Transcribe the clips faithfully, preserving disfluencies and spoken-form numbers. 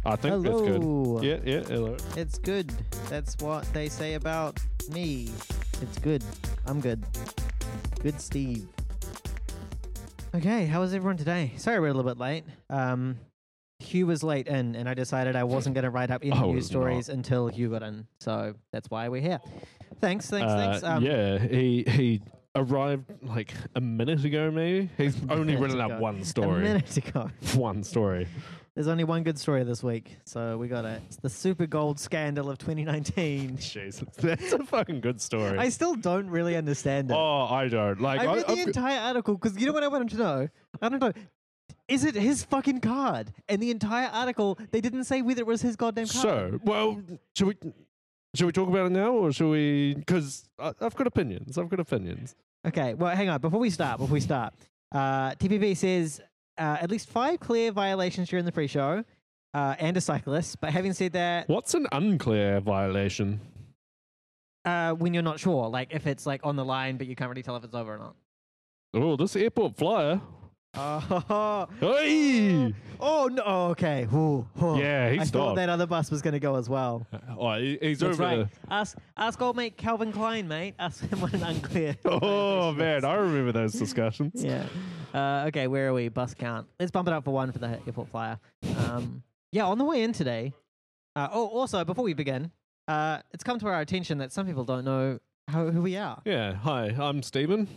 I think Hello. that's good. Yeah, yeah, hello. It's good. That's what they say about me. It's good. I'm good. Good Steve. Okay, how was everyone today? Sorry we're a little bit late. Um, Hugh was late in, and I decided I wasn't going to write up any I news was stories until Hugh got in. So that's why we're here. Thanks, thanks, Uh, thanks. Um, yeah, he he arrived like a minute ago, maybe. He's only minute written ago. up one A story. minute ago. One story. There's only one good story this week, so we got it. It's the Super Gold scandal of twenty nineteen. Jesus, that's a fucking good story. I still don't really understand it. oh, I don't. Like, I read I, the I've- entire article because you know what I wanted to know? I don't know. Is it his fucking card? And the entire article, they didn't say whether it was his goddamn card. So, well, should we should we talk about it now, or should we? Because I've got opinions. I've got opinions. Okay, well, hang on. Before we start, before we start, uh, T P P says uh, at least five clear violations during the pre-show uh, and a cyclist. But having said that, What's an unclear violation? uh, when you're not sure, like if it's like on the line, but you can't really tell if it's over or not. Oh, this airport flyer. Oh, Hey! oh no! Oh, okay. Ooh, ooh. Yeah, he I thought stopped. that other bus was going to go as well. Oh, he- he's That's over right. there. Ask, ask old mate Calvin Klein, mate. Ask him what an unclear. Oh violation man, is. I remember those discussions. Yeah. Uh, okay, where are we? Bus count. Let's bump it up for one for the airport flyer. Um, yeah, on the way in today. Uh, oh, also, before we begin, uh, it's come to our attention that some people don't know how, who we are. Yeah, hi, I'm Stephen.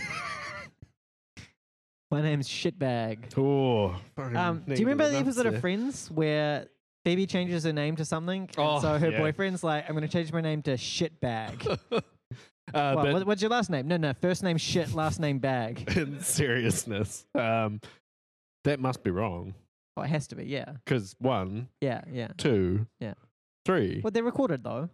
My name's Shitbag. Oh, Um, do you remember the episode of Friends where Phoebe changes her name to something? and Oh, so her yeah. boyfriend's like, I'm going to change my name to Shitbag. uh, Well, but what, what's your last name? No, no, first name Shit, last name Bag. in seriousness, um, that must be wrong. Oh, it has to be, yeah. Because one, Yeah, yeah. two, Yeah. three. Well, they're recorded, though.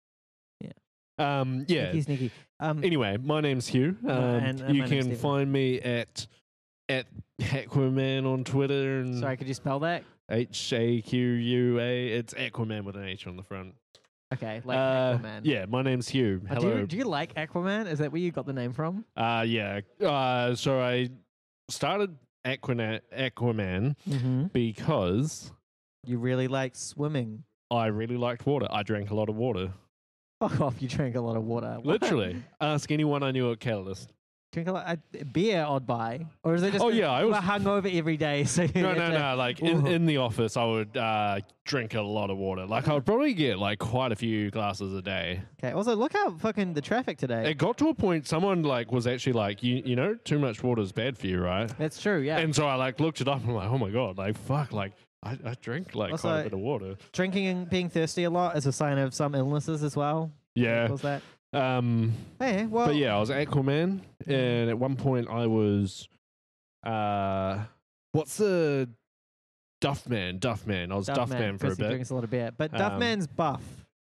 Um, yeah. Sneaky, sneaky. Um, Anyway, my name's Hugh. Um, and- and you my name's can Stephen. find me at at Aquaman on Twitter and sorry, could you spell that? H A Q U A. It's Aquaman with an H on the front. Okay, like Uh, Aquaman. Yeah, my name's Hugh. Uh, do, Hello. you, do you like Aquaman? Is that where you got the name from? Uh, yeah. Uh, so I started Aquana- Aquaman Mm-hmm. because You really like swimming. I really liked water. I drank a lot of water. Fuck off, you drink a lot of water. What? Literally. Ask anyone I knew at Catalyst. Drink a lot uh, beer, odd buy? Or is it just Oh, that yeah, I you was- were hungover every day? So you No, had no, to- no. Like in, Ooh. in the office, I would uh, drink a lot of water. Like I would probably get like quite a few glasses a day. Okay, also look how fucking the traffic today. It got to a point someone like was actually like, you you know, too much water is bad for you, right? That's true, yeah. And so I like looked it up and I'm like, oh my god, like fuck, like I, I drink like Also, quite a bit of water. Drinking and being thirsty a lot is a sign of some illnesses as well. Yeah. Was that? Um. Hey, well, But yeah, I was Aquaman, and at one point I was, uh, what's the Duffman? Duffman. I was Duffman, Duffman, for a because he bit. drinks a lot of beer. But Um, Duffman's buff.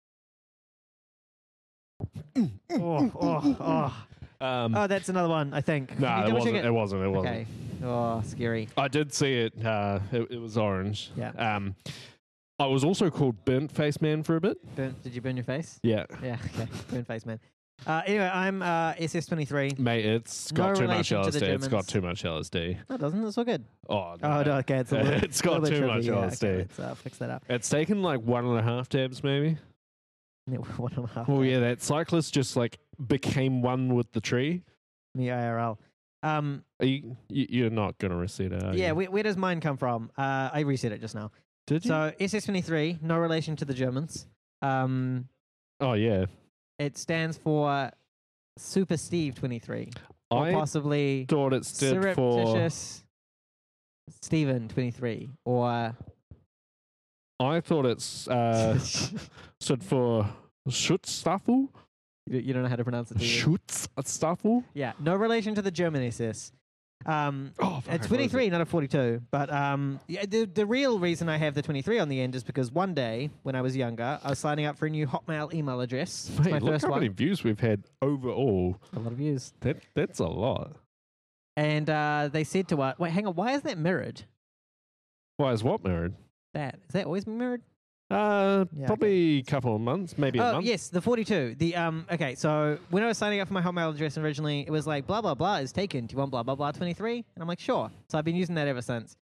oh, oh, oh. Um, Oh, that's another one, I think. Can no, you it double wasn't, check it wasn't. It wasn't. Okay. Oh, scary. I did see it. Uh, it, it was orange. Yeah. Um, I was also called Burnt Face Man for a bit. Burn, did you burn your face? Yeah. Yeah, okay. Burn face, man. Uh, anyway, I'm uh, S S twenty-three. Mate, it's No got too much relation to the L S D. It's got Germans. too much L S D. No, it doesn't. It's all good. Oh, Oh, no, okay. It's, a little, It's got little bit too trippy, much yeah, L S D. Okay, let's uh, fix that up. It's taken like one and a half tabs, maybe. Yeah, one and a half. Oh yeah, that cyclist just like became one with the tree. Me I R L. Um, Are you, you you're not gonna reset it? Are yeah, you? where, where does mine come from? Uh, I reset it just now. Did you? So S S twenty-three, no relation to the Germans. Um, oh yeah, it stands for Super Steve twenty-three, or I possibly thought it stood for. surreptitious Steven twenty-three, or I thought it's uh, stood for Schutzstaffel. you you don't know how to pronounce it, do you? Schutzstaffel. Yeah, no relation to the German S S. Um, Oh, fuck, I it's closed twenty-three, it. not a forty-two. But um, yeah, the the real reason I have the twenty-three on the end is because one day when I was younger, I was signing up for a new Hotmail email address. It's Mate, my look first how one. many views we've had overall. A lot of views. That that's a lot. And uh, they said to us, "Wait, hang on. Why is that mirrored? Why is what married? That is that always been mirrored?" Uh, Yeah, probably a couple of months, maybe a Oh month. yes, the forty-two. The um. Okay, so when I was signing up for my Hotmail address originally, it was like blah blah blah is taken. Do you want blah blah blah twenty-three? And I'm like, sure. So I've been using that ever since.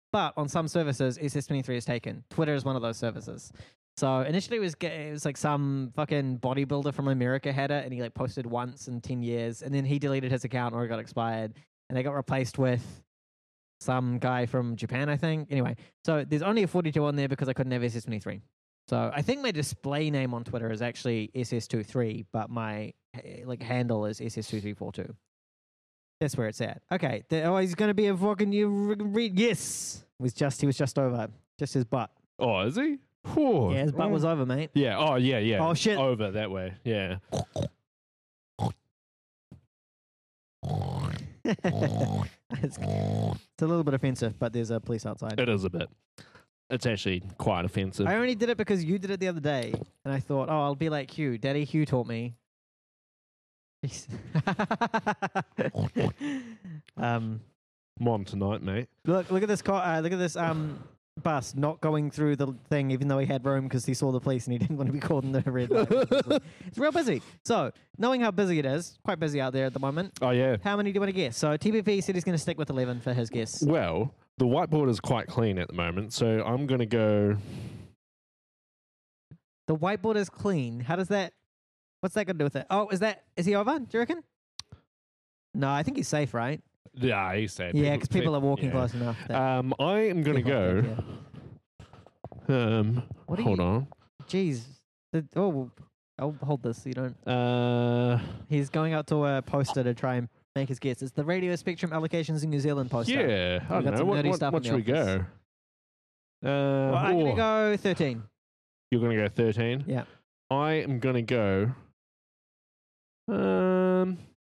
But on some services, S S twenty-three is taken. Twitter is one of those services. So initially it was ge- it was like some fucking bodybuilder from America had it, and he like posted once in ten years, and then he deleted his account or it got expired, and they got replaced with some guy from Japan, I think. Anyway, so there's only a forty-two on there because I couldn't have S S twenty-three. So I think my display name on Twitter is actually S S twenty-three, but my eh, like handle is S S two three four two. That's where it's at. Okay. The, oh, he's going to be a fucking you. Re- yes. It was just he was just over. Just his butt. Oh, is he? Whew. Yeah, his butt Oh. was over, mate. Yeah. Oh, yeah, yeah. Oh, shit. Over that way. Yeah. it's, it's a little bit offensive, but there's a police outside. It is a bit. It's actually quite offensive. I only did it because you did it the other day, and I thought, oh, I'll be like Hugh. Daddy Hugh taught me. Jeez. um, I'm on tonight, mate. look, look at this. Co- uh, look at this. Um, bus not going through the thing, even though he had room because he saw the police and he didn't want to be caught in the red light. It's real busy. So, knowing how busy it is, quite busy out there at the moment. Oh, yeah. How many do you want to guess? So, T B P said he's going to stick with eleven for his guess. Well, the whiteboard is quite clean at the moment, so I'm going to go... The whiteboard is clean. How does that? What's that got to do with it? Oh, is that? Is he over? Do you reckon? No, I think he's safe, right? Yeah, he said. Yeah, because people are walking yeah. close enough. that- Um, I am going to People go... are Um, What are hold you- on. Jeez. The, oh, I'll hold this so you don't. Uh, He's going out to a poster to try and make his guess. It's the radio spectrum allocations in New Zealand poster. yeah, I We got don't know. some What, nerdy what, stuff what in should the we office. go? Uh, Well, I'm oh, going to go thirteen. You're going to go thirteen? Yeah. I am going to go... Um,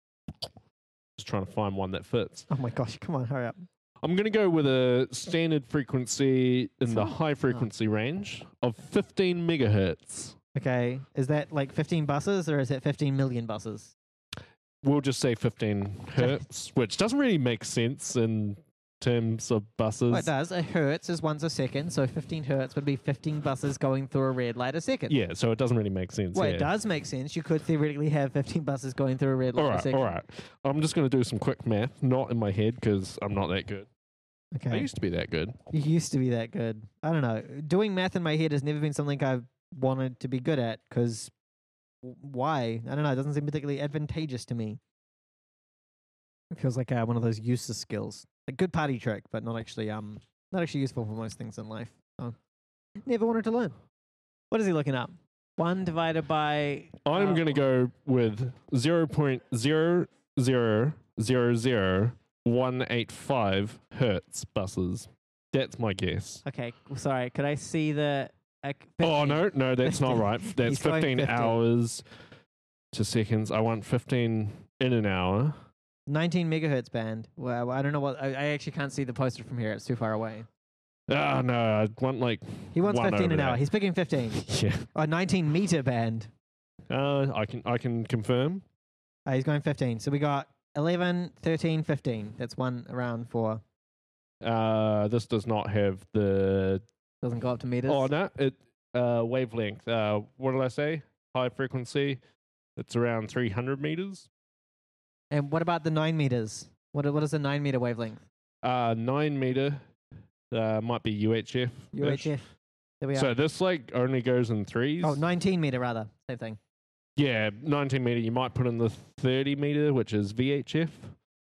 just trying to find one that fits. Oh my gosh, come on, hurry up. I'm going to go with a standard frequency in the So- high frequency range of fifteen megahertz. Okay, is that like fifteen buses or is it fifteen million buses? We'll just say fifteen hertz, which doesn't really make sense in terms of buses. Well, it does. A hertz is once a second, so fifteen hertz would be fifteen buses going through a red light a second. Yeah, so it doesn't really make sense. Well, yeah. it does make sense. You could theoretically have fifteen buses going through a red light All a right, second. all right. I'm just going to do some quick math, not in my head because I'm not that good. I Okay. used to be that good. You used to be that good. I don't know. Doing math in my head has never been something I've wanted to be good at because why? I don't know. It doesn't seem particularly advantageous to me. It feels like uh, one of those useless skills. A good party trick, but not actually um not actually useful for most things in life. So never wanted to learn. What is he looking up? One divided by I'm uh, going to go with zero point zero zero zero zero one eight five hertz buses. That's my guess. Okay, sorry. Could I see the? Uh, Oh, no, no, that's not right. That's He's going fifteen fifty. hours to seconds. I want fifteen in an hour. nineteen megahertz band. Well, I don't know what. I, I actually can't see the poster from here. It's too far away. Ah, no, I want like, He wants One fifteen over an hour. there. He's picking fifteen. yeah. A nineteen meter band. Uh, I can, I can confirm. Uh, he's going fifteen. So we got eleven, thirteen, fifteen. That's one around for. Uh, this does not have the. Doesn't go up to meters. Oh no, it uh wavelength. Uh, what did I say? High frequency. It's around three hundred meters. And what about the nine meters? What what is the nine meter wavelength? Uh, nine meter. Uh, might be U H F. -ish. U H F. There we are. So this like only goes in threes. Oh, nineteen meter rather. Same thing. Yeah, nineteen meter. You might put in the thirty meter, which is V H F.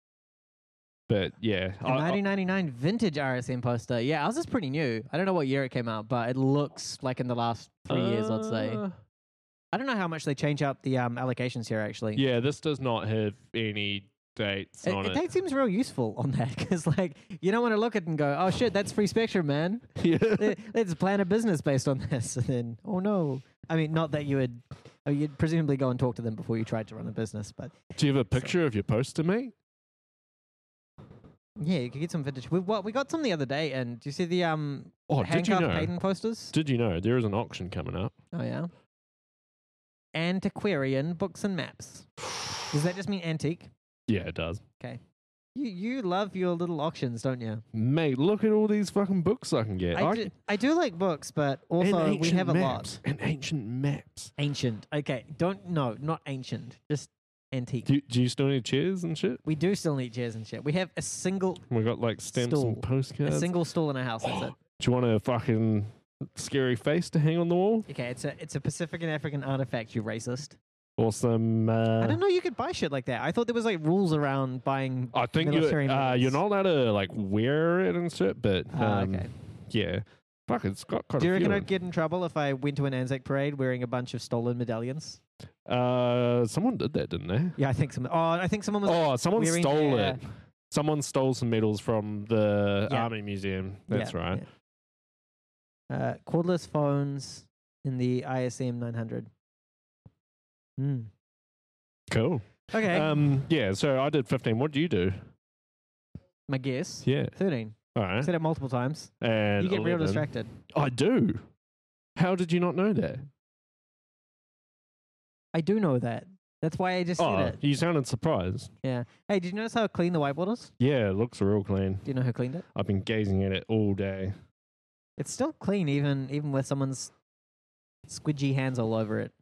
But yeah, A I- I- nineteen ninety-nine vintage R S M poster. Yeah, ours is pretty new. I don't know what year it came out, but it looks like in the last three years, I'd say. Uh, I don't know how much they change up the um, allocations here, actually. Yeah, this does not have any dates It, on it, it. that seems real useful on that because, like, you don't want to look at it and go, "Oh shit, that's free spectrum, man." Yeah. Let- Let's plan a business based on this, and then, oh no. I mean, not that you would. Oh, you'd presumably go and talk to them before you tried to run a business, but Do you have a picture of your poster, mate? yeah, you could get some vintage. We what we got some the other day, and do you see the um Oh, did you handcuff know? Hayden posters? Did you know there is an auction coming up? Oh yeah. Antiquarian books and maps. Does that just mean antique? Yeah, it does. You you love your little auctions, don't you? Mate, look at all these fucking books I can get. I, do, I do like books, but and also we ancient have a lot. maps. And ancient maps. Ancient. Okay, don't no, not ancient. Just antique. Do, do you still need chairs and shit? We do still need chairs and shit. We have a single We got like stamps Stool. and postcards. a single stool in our house. That's it. Do you want a fucking scary face to hang on the wall? Okay, it's a it's a Pacific and African artifact. You racist. Or some. Uh, I don't know. You could buy shit like that. I thought there was like rules around buying. I think you military uh, you're medals. not allowed to like wear it and shit, but Ah, um, okay. yeah. Fuck, it's got quite Do you a reckon few. I'd get in trouble if I went to an Anzac parade wearing a bunch of stolen medallions? Uh, someone did that, didn't they? Yeah, I think some. Oh, I think someone was. Oh, someone wearing stole their- it. Someone stole some medals from the Yeah. army museum. That's Yeah, right. yeah. Uh, cordless phones in the I S M nine hundred. Hmm. Cool. Okay. Um, yeah. So I did fifteen. What do you do? My guess. Yeah. thirteen. All right. Said it multiple times. And You get real eleven. distracted. I do. How did you not know that? I do know that. That's why I just Oh, said it. you sounded surprised. Yeah. Hey, did you notice how clean the whiteboard is? Yeah, it looks real clean. Do you know who cleaned it? I've been gazing at it all day. It's still clean, even even with someone's squidgy hands all over it.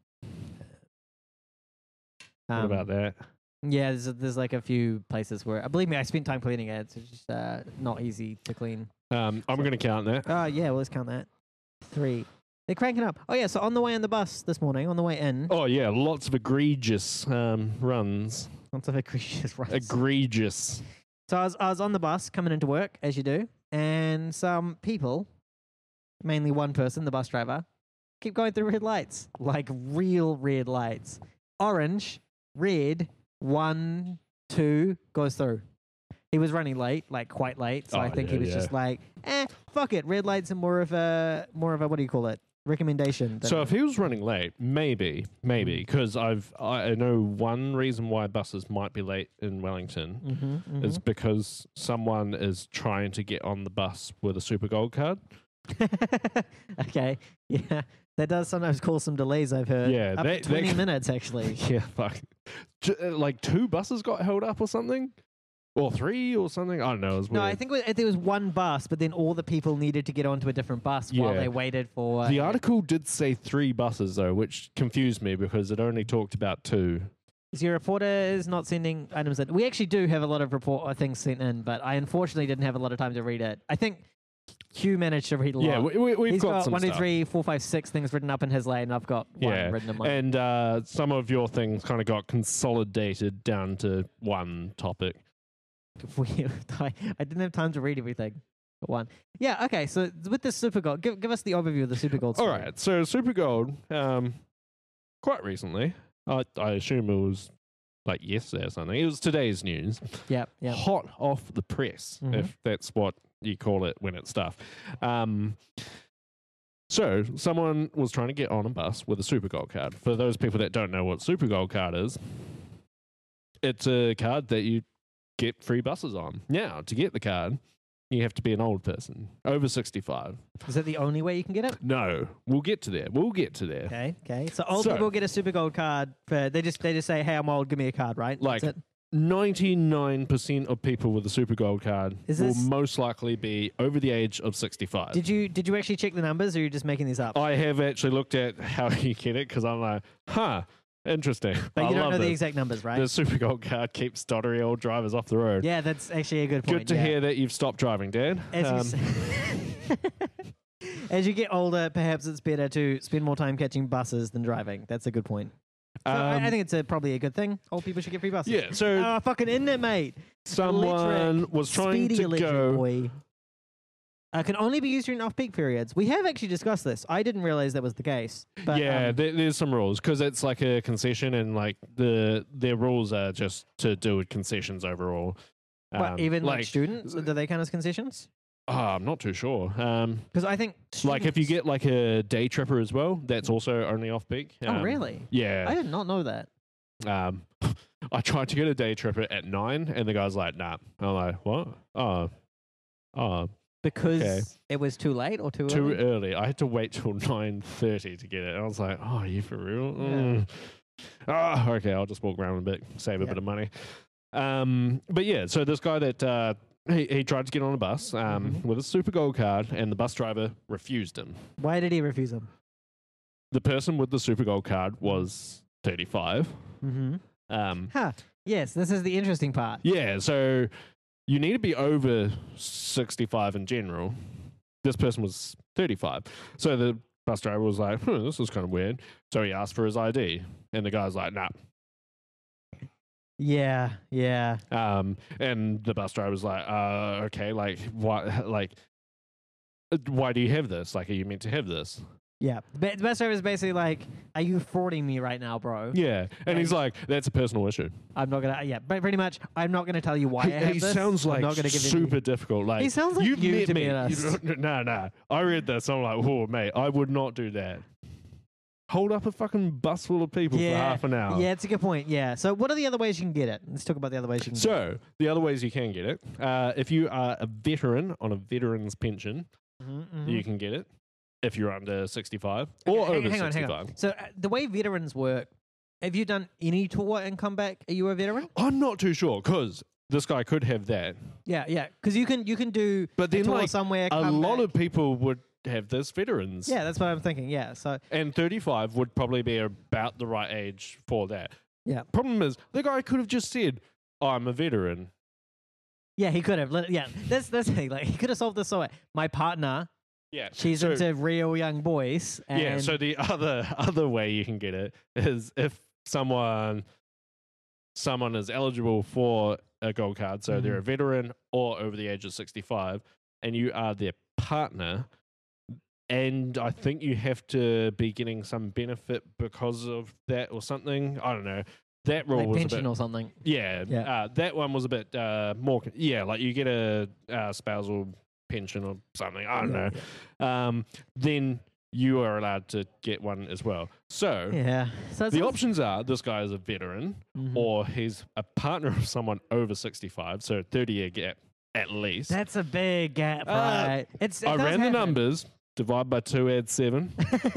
What Um, about that? Yeah, there's, there's like a few places where, uh, believe me, I spent time cleaning it. It's just uh, not easy to clean. Um, I'm so- going to count that. Oh, yeah, well, let's count that. Three. They're cranking up. Oh, yeah, so on the way on the bus this morning, on the way in, Oh, yeah, lots of egregious um, runs. lots of egregious runs. Egregious. So I was, I was on the bus coming into work, as you do, and some people, mainly one person, the bus driver, keep going through red lights, like real red lights. Orange, red, one, two, goes through. He was running late, like quite late, so I Oh, think yeah, he was yeah. just like, eh, fuck it. Red lights are more of a, more of a, what do you call it? Recommendation. than- So if he was running late, maybe, maybe, because I've I I know one reason why buses might be late in Wellington Mhm, is because someone is trying to get on the bus with a Super Gold card. mhm. Okay, yeah. That does sometimes cause some delays, I've heard. Yeah, Up they- to they twenty c- minutes, actually. Yeah, fuck. J- uh, like two buses got held up or something, or three or something. I don't know. It was No, I weird. think it- there was one bus, but then all the people needed to get onto a different bus while Yeah. they waited for. The uh, article did say three buses though, which confused me because it only talked about two. Is your reporter is not sending items in? We actually do have a lot of report uh, things sent in, but I unfortunately didn't have a lot of time to read it. I think Hugh managed to read a lot. Yeah, we, we, we've He's got, got, some one, two, stuff. three, four, five, six things written up in his lane. I've got one Yeah, written in mine. and uh, some of your things kind of got consolidated down to one topic. We- I, I didn't have time to read everything. But one. Yeah. Okay. So with the Super Gold, give give us the overview of the Super Gold. All Story. right, so Super Gold, um, quite recently, I, I assume it was like yesterday or something. It was today's news. Yeah. Yeah. Hot off the press, Mhm. if that's what you call it when it's stuff. Um, so someone was trying to get on a bus with a Super Gold card. For those people that don't know what Super Gold card is, it's a card that you get free buses on. Now, to get the card, you have to be an old person, over sixty-five. Is that the only way you can get it? No, we'll get to there. We'll get to there. Okay. Okay. So old So- people get a Super Gold card. For, they just they just say, "Hey, I'm old. Give me a card." Right? Like- That's it. ninety-nine percent of people with a Super Gold card Is will this- most likely be over the age of sixty-five. Did you did you actually check the numbers, or are you just making these up? I have actually looked at how you get it because I'm like, huh, interesting. but I you don't love know the this. exact numbers, right? The Super Gold card keeps stoddery old drivers off the road. Yeah, that's actually a good point. Good to yeah. hear that you've stopped driving, Dan. As, Um, you s- As you get older, perhaps it's better to spend more time catching buses than driving. That's a good point. So I, I um, think it's a, probably a good thing. Old people should get free buses. yeah, so Oh, fucking internet, mate. someone electric, was trying Speedy to electric go. boy. Uh, can only be used during off-peak periods. We have actually discussed this. I didn't realize that was the case. But, yeah, um, there, there's some rules because it's like a concession, and like the their rules are just to do with concessions overall. what, Um, even like, like, students, do they count as concessions? oh, I'm not too sure. Um, Because I think like if you students- get like a day tripper as well, that's also only off peak. Oh, really? Yeah. I did not know that. Um, I tried to get a day tripper at nine, and the guy's like, "Nah." I'm like, "What? Oh, oh, Because Okay. it was too late or too, too early? early." I had to wait till nine thirty to get it. And I was like, "Oh, are you for real?" Yeah. Mm. Ah, okay. I'll just walk around a bit, save a Yeah. bit of money. Um, but yeah, so this guy that uh, he he tried to get on a bus um Mhm. with a Super Gold card, and the bus driver refused him. Why did he refuse them? The person with the Super Gold card was thirty-five. Mm-hmm. Um, Huh. Yes, this is the interesting part. yeah, so you need to be over sixty-five in general. This person was thirty-five. So the bus driver was like, hmm, this is kind of weird. So he asked for his I D. And the guy's like, nah. Yeah, yeah. Um, and the bus driver was like, uh, okay, like, why, like, uh, why do you have this? Like, are you meant to have this? Yeah. But the bus driver is basically like, are you frauding me right now, bro? Yeah. And he's like, that's a personal issue. I'm not gonna. Yeah, but pretty much, I'm not gonna tell you why I have He this. sounds I'm like not gonna give you super difficult. Like He sounds like you've you, met to me. be honest. No, no. I read this. I'm like, whoa, mate, I would not do that. Hold up a fucking bus full of people Yeah, for half an hour. Yeah, it's a good point. Yeah. So, what are the other ways you can get it? Let's talk about the other ways you can get it. So the other ways you can get it, uh, if you are a veteran on a veteran's pension, Mm-hmm, you can get it. If you're under sixty-five Okay, or hang- over hang on, hang sixty-five. on. So, uh, the way veterans work, have you done any tour and come back? Are you a veteran? I'm not too sure because this guy could have that, Yeah, yeah. Because you can you can do but a then tour like somewhere. a come lot back. of people would have this veterans. Yeah, that's what I'm thinking. Yeah. So, And thirty-five would probably be about the right age for that. Yeah. Problem is, the guy could have just said, I'm a veteran. yeah, he could have. Lit- Yeah, that's that's the thing. Like, he could have solved this so my partner, Yeah. she's so, into real young boys. And yeah. So the other other way you can get it is if someone someone is eligible for a gold card, so they're a Mhm. veteran or over the age of sixty-five, and you are their partner. And I think you have to be getting some benefit because of that or something. I don't know. That rule like was a pension bit, or something. yeah. Yeah. Uh, that one was a bit uh, more. con- Yeah, like you get a uh, spousal pension or something. I don't Yeah, know. Um, then you are allowed to get one as well. So Yeah. So the options are: this guy is a veteran, Mhm. or he's a partner of someone over sixty-five, so thirty year gap at least. That's a big gap, Uh, right? It's. It I does ran the happen. numbers. Divide by two, add seven.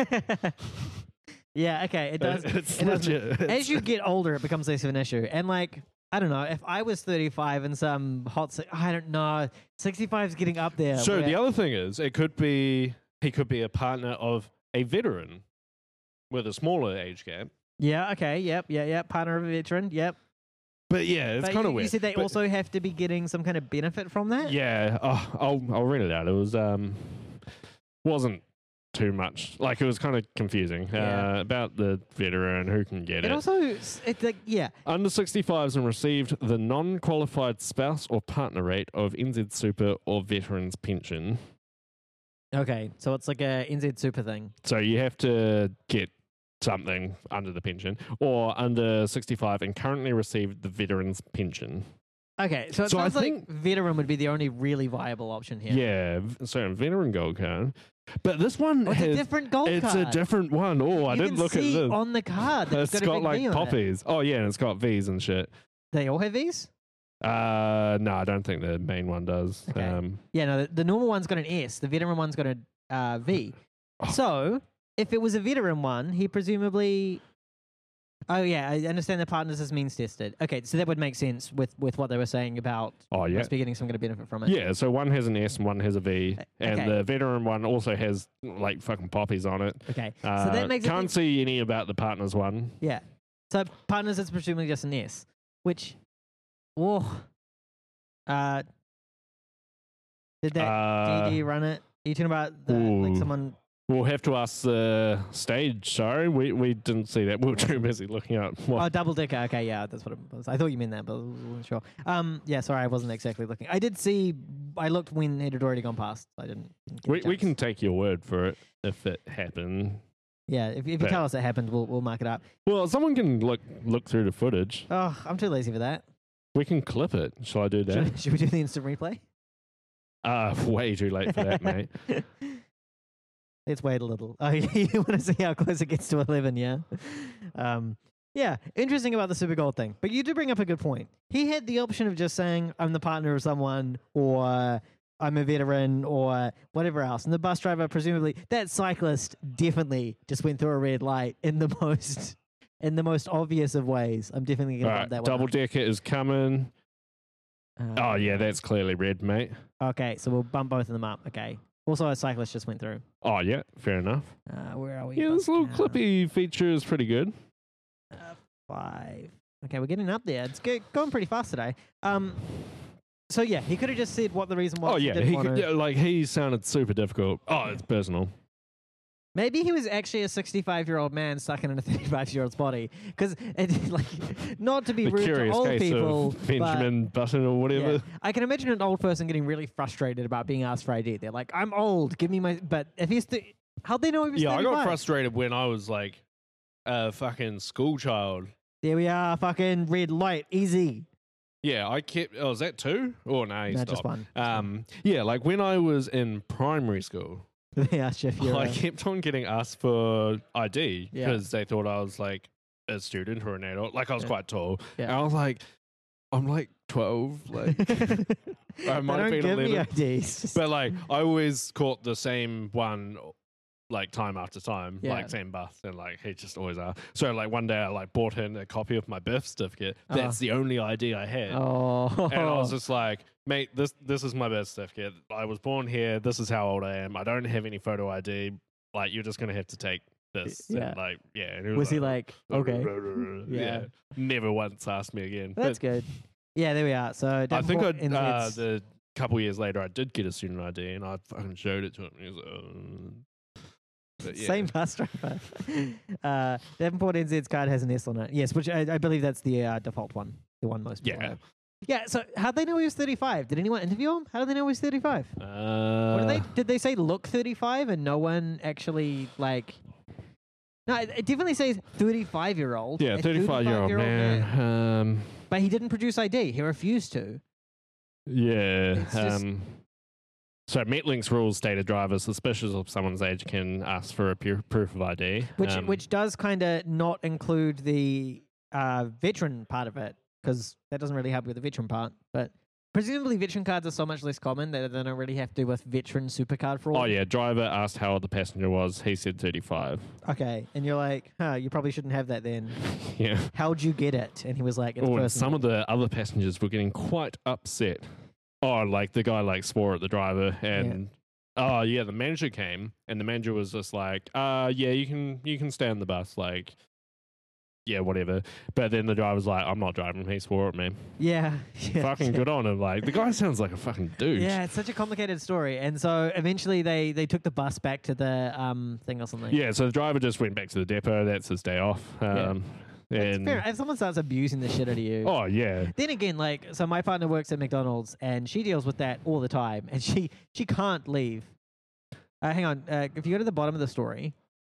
Yeah. Okay. It does. It's it does legit. As you get older, it becomes less of an issue. And like, I don't know, if I was thirty-five and some hot, si- I don't know, sixty-five is getting up there. So where- the other thing is, it could be he could be a partner of a veteran with a smaller age gap. yeah. Okay. Yep. Yeah. Yeah. Partner of a veteran. Yep. But yeah, it's But kind you, of weird. You said they But also have to be getting some kind of benefit from that. yeah, oh, I'll I'll read it out. It was um wasn't too much. Like it was kind of confusing Yeah. uh, about the veteran who can get It it. also, s- it's like, yeah. Under sixty-fives and received the non-qualified spouse or partner rate of N Z Super or Veterans Pension. Okay. So it's like a N Z Super thing. So you have to get something under the pension or under sixty-five and currently receive the Veterans Pension. Okay. So it So I sounds like think- veteran would be the only really viable option here. Yeah, v- so veteran gold card. But this one Oh, it's a has different gold it's card. a different one. Oh, I You didn't can look at see this. on the card. that It's got, a got big like V on it. poppies. Oh yeah, and it's got V's and shit. They all have these? Uh, no, I don't think the main one does. Okay. Um, Yeah, no, the, the normal one's got an S. The veteran one's got a uh, V. Oh. So, if it was a veteran one, he presumably. Oh yeah, I understand the partners is means tested. Okay, so that would make sense with, with what they were saying about oh yeah, must be getting some kind of benefit from it. yeah. So one has an S and one has a V, and okay. the veteran one also has like fucking poppies on it. Okay, Uh, so that makes it. can't see any about the partners one. Yeah. So partners is presumably just an S, which, whoa, uh, did that Uh, D D run it? Are you talking about the, like ooh. someone? We'll have to ask the stage. Sorry, we we didn't see that. We were too busy looking up. What? Oh, double decker. Okay, yeah, that's what it was. I thought you meant that, but I wasn't sure. Um, yeah, sorry, I wasn't exactly looking. I did see. I looked when it had already gone past. I didn't. didn't get a we we chance. can take your word for it if it happened. Yeah, if, if you but- tell us it happened, we'll we'll mark it up. Well, someone can look look through the footage. Oh, I'm too lazy for that. We can clip it. Shall I do that? Should, should we do the instant replay? Uh, way too late for that, mate. Let's wait a little. Oh, you want to see how close it gets to eleven, yeah? Um, yeah, interesting about the Super Gold thing. But you do bring up a good point. He had the option of just saying, I'm the partner of someone, or I'm a veteran, or whatever else. And the bus driver, presumably, that cyclist definitely just went through a red light in the most in the most obvious of ways. I'm definitely All going to right, bump that double one decker is coming. up. Oh Uh, yeah, that's clearly red, mate. Okay, so we'll bump both of them up. Okay. Also, a cyclist just went through. Oh yeah, fair enough. Uh, where are we? Yeah, Bus this little count. clippy feature is pretty good. Uh, five. Okay, we're getting up there. It's go- going pretty fast today. Um, so yeah, he could have just said what the reason was. Oh yeah, didn't he want could, to- yeah, like he sounded super difficult. Oh, it's personal. Maybe he was actually a sixty-five-year-old man stuck in a thirty-five-year-old's body. Because, like, not to be The rude to curious old case people, of Benjamin Button or but, whatever. yeah, I can imagine an old person getting really frustrated about being asked for I D. They're like, "I'm old. Give me my." But if he's, th- how'd they know he was Yeah, I thirty-five? got frustrated when I was like a fucking school child. There we are. Fucking red light. Easy. Yeah, I kept. Oh, is that two? Oh no, you No, stopped. just one. Just Um, yeah, like when I was in primary school, They asked you if you're. I a- kept on getting asked for I D Yeah. because they thought I was like a student or an adult. Like I was Yeah. quite tall. Yeah. And I was like, I'm like twelve. Like, I might they have don't been give me eleven. I Ds. But like, I always caught the same one, like time after time, Yeah. like same bus, and like he just always are. So like one day I like bought in a copy of my birth certificate. Uh-huh. That's the only I D I had. Oh. And I was just like, mate, this this is my birth certificate. I was born here. This is how old I am. I don't have any photo I D. Like, you're just gonna have to take this. Yeah. And like, yeah. And was he like, okay? yeah. Yeah. Never once asked me again. Well, that's But good. Yeah, there we are. So I think I Davenport uh, N Z's the couple years later I did get a student I D and I fucking showed it to him. He was like, uh, but yeah. Same bus driver. uh, Davenport N Z's card has an S on it. Yes, which I, I believe that's the uh, default one, the one most people Yeah. have. Yeah. So how'd they know he was thirty-five? Did anyone interview him? How did they know he was thirty-five? Uh, What did they did they say look thirty-five and no one actually like? No, it it definitely says thirty-five year old. yeah, a thirty-five year old man. Um, But he didn't produce I D. He refused to. yeah. It's just- Um, so Metlink's rules state a driver suspicious of someone's age can ask for a pu- proof of I D. Which Um, which does kind of not include the uh, veteran part of it, because that doesn't really help with the veteran part. But presumably veteran cards are so much less common that they don't really have to do with veteran supercard fraud. Oh yeah, driver asked how old the passenger was. He said thirty-five. Okay, and you're like, huh, you probably shouldn't have that then. Yeah. How'd you get it? And he was like, it's Oh, and personal. some of the other passengers were getting quite upset. Oh, like the guy like swore at the driver, and oh yeah, the manager came, and the manager was just like, uh, yeah, you can you can stay on the bus, like, yeah, whatever. But then the driver's like, I'm not driving. He swore at me. Yeah. yeah Fucking yeah. good on him. Like the guy sounds like a fucking douche. Yeah, it's such a complicated story. And so eventually they, they took the bus back to the um thing or something. Yeah, so the driver just went back to the depot. That's his day off. Um, It's and fair. If someone starts abusing the shit out of you. oh yeah, Then again, like, so my partner works at McDonald's and she deals with that all the time, and she she can't leave. Uh, hang on, uh, if you go to the bottom of the story,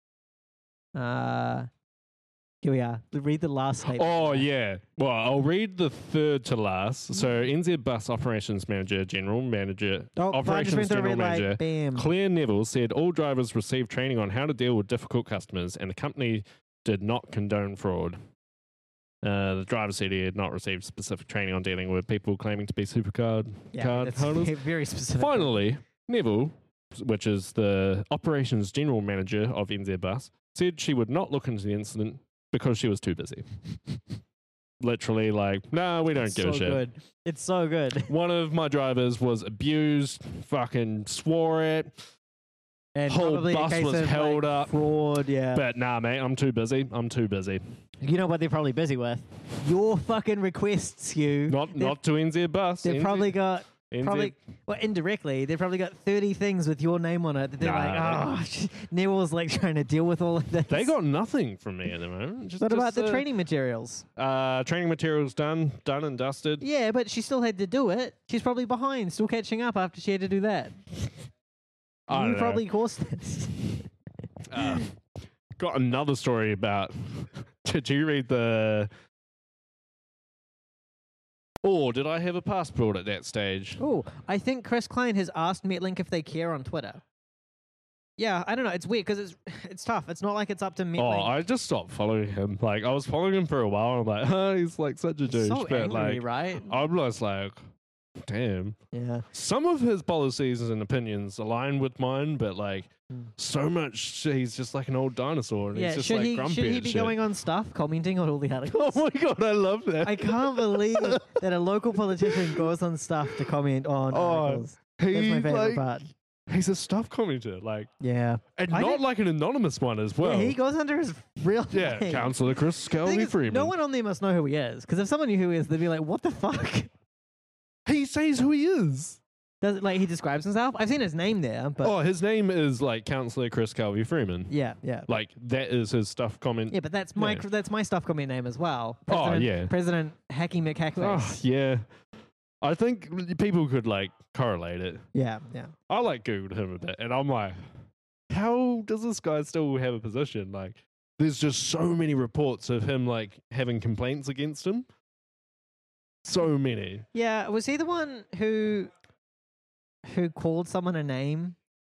uh, here we are. Read the last statement. oh yeah. Well, I'll read the third to last. So N Z Bus Operations Manager, General Manager, Oh, I just Operations went through a General red light. Manager Bam. Claire Neville said all drivers receive training on how to deal with difficult customers, and the company did not condone fraud. Uh, the driver said he had not received specific training on dealing with people claiming to be supercard Yeah, card that's holders. ve- very specific. Finally, Neville, which is the operations general manager of N Z Bus, said she would not look into the incident because she was too busy. Literally, like, no, we don't It's give so a shit. good. It's so good. One of my drivers was abused, fucking swore it, And Whole probably a bus case was of, held like, up. fraud. Yeah. but nah, mate, I'm too busy. I'm too busy. You know what they're probably busy with? Your fucking requests, you. Not They've- not to N Z Bus. They've N Z probably got N Z probably well indirectly. They've probably got thirty things with your name on it that they're Nah, like, oh, Neville's like trying to deal with all of this. They got nothing from me at the moment. Just, What about just, the uh, training materials? Uh, training materials done, done and dusted. Yeah, but she still had to do it. She's probably behind, still catching up after she had to do that. I you don't know. probably caused this. Uh, got another story about. Did you read the? Or did I have a passport at that stage? Oh, I think Chris Klein has asked Metlink if they care on Twitter. Yeah, I don't know. It's weird because it's it's tough. It's not like it's up to Metlink. Oh, I just stopped following him. Like I was following him for a while. And I'm like, oh, he's like such a douche. so but angry, like, right? I'm just like, damn. Yeah. Some of his policies and opinions align with mine, but like Hmm. so much, he's just like an old dinosaur, and Yeah, he's just should like he grumpy should he and be shit. going on stuff commenting on all the articles? Oh my god, I love that. I can't believe that a local politician goes on stuff to comment on Oh, articles. That's my He's favorite like, part. He's a stuff commenter, like, Yeah. and I not think- like an anonymous one as well. yeah, he goes under his real Yeah, name. Councillor Chris The thing Scalvi is, Freeman. no one on there must know who he is, because if someone knew who he is, they'd be like, "What the fuck?" He says who he is. Does it, like he describes himself? I've seen his name there, but Oh, his name is like Councillor Chris Calvi Freeman. yeah, yeah, Like that is his stuff comment. yeah. But that's my Yeah. that's my stuff comment name as well. Oh, President, yeah. President Hacky Oh, McHackface. yeah. I think people could like correlate it. Yeah, yeah. I like Googled him a bit and I'm like, how does this guy still have a position? Like, there's just so many reports of him like having complaints against him. So many. Yeah, was he the one who who called someone a name?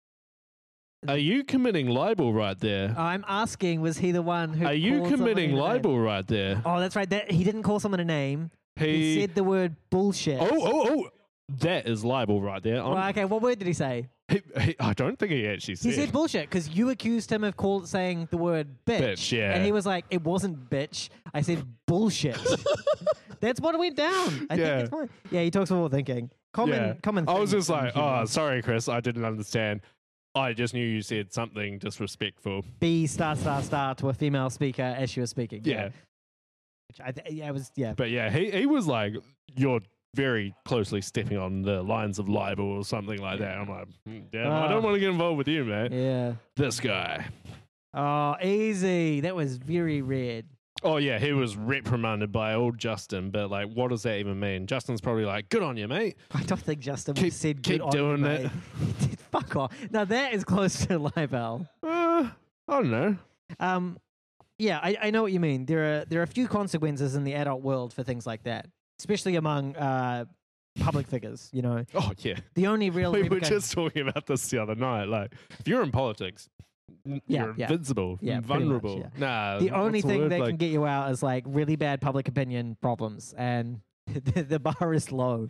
Are you committing libel right there? I'm asking, was he the one who? Are you called someone committing a name? libel right there? Oh, that's right. That, he didn't call someone a name. He, said the word bullshit. Oh, oh, oh. That is libel right there. I'm- Well, okay, what word did he say? he, he, I don't think he actually said. He said bullshit because you accused him of call, saying the word bitch. Bitch, yeah. And he was like, it wasn't bitch. I said bullshit. That's what went down. I Yeah. think it's fine. Yeah, he talks about thinking. Common, Yeah. common. I was thing just in like, humour. oh, sorry, Chris. I didn't understand. I just knew you said something disrespectful. B star star star to a female speaker as she was speaking. Yeah. Which I th- yeah, it was yeah. But yeah, he, he was like, you're very closely stepping on the lines of libel or something like that. I'm like, "Mm, damn, I Ah. don't want to get involved with you, man. Yeah. This guy. Oh, easy. That was very red. Oh, yeah, he was reprimanded by old Justin, but like, what does that even mean? Justin's probably like, good on you, mate. I don't think Justin Keep- said keep good on doing you, it. mate. He did. Fuck off. Now that is close to libel. Uh, I don't know. Um, yeah, I, I know what you mean. There are there are a few consequences in the adult world for things like that, especially among uh, public figures. You know, Oh, yeah. the only real We were repercussion- just talking about this the other night. Like, if you're in politics, n- Yeah, you're yeah. invincible, Yeah, pretty much, vulnerable. Nah, the only what's thing word? that like, can get you out is like really bad public opinion problems, and the, the bar is low.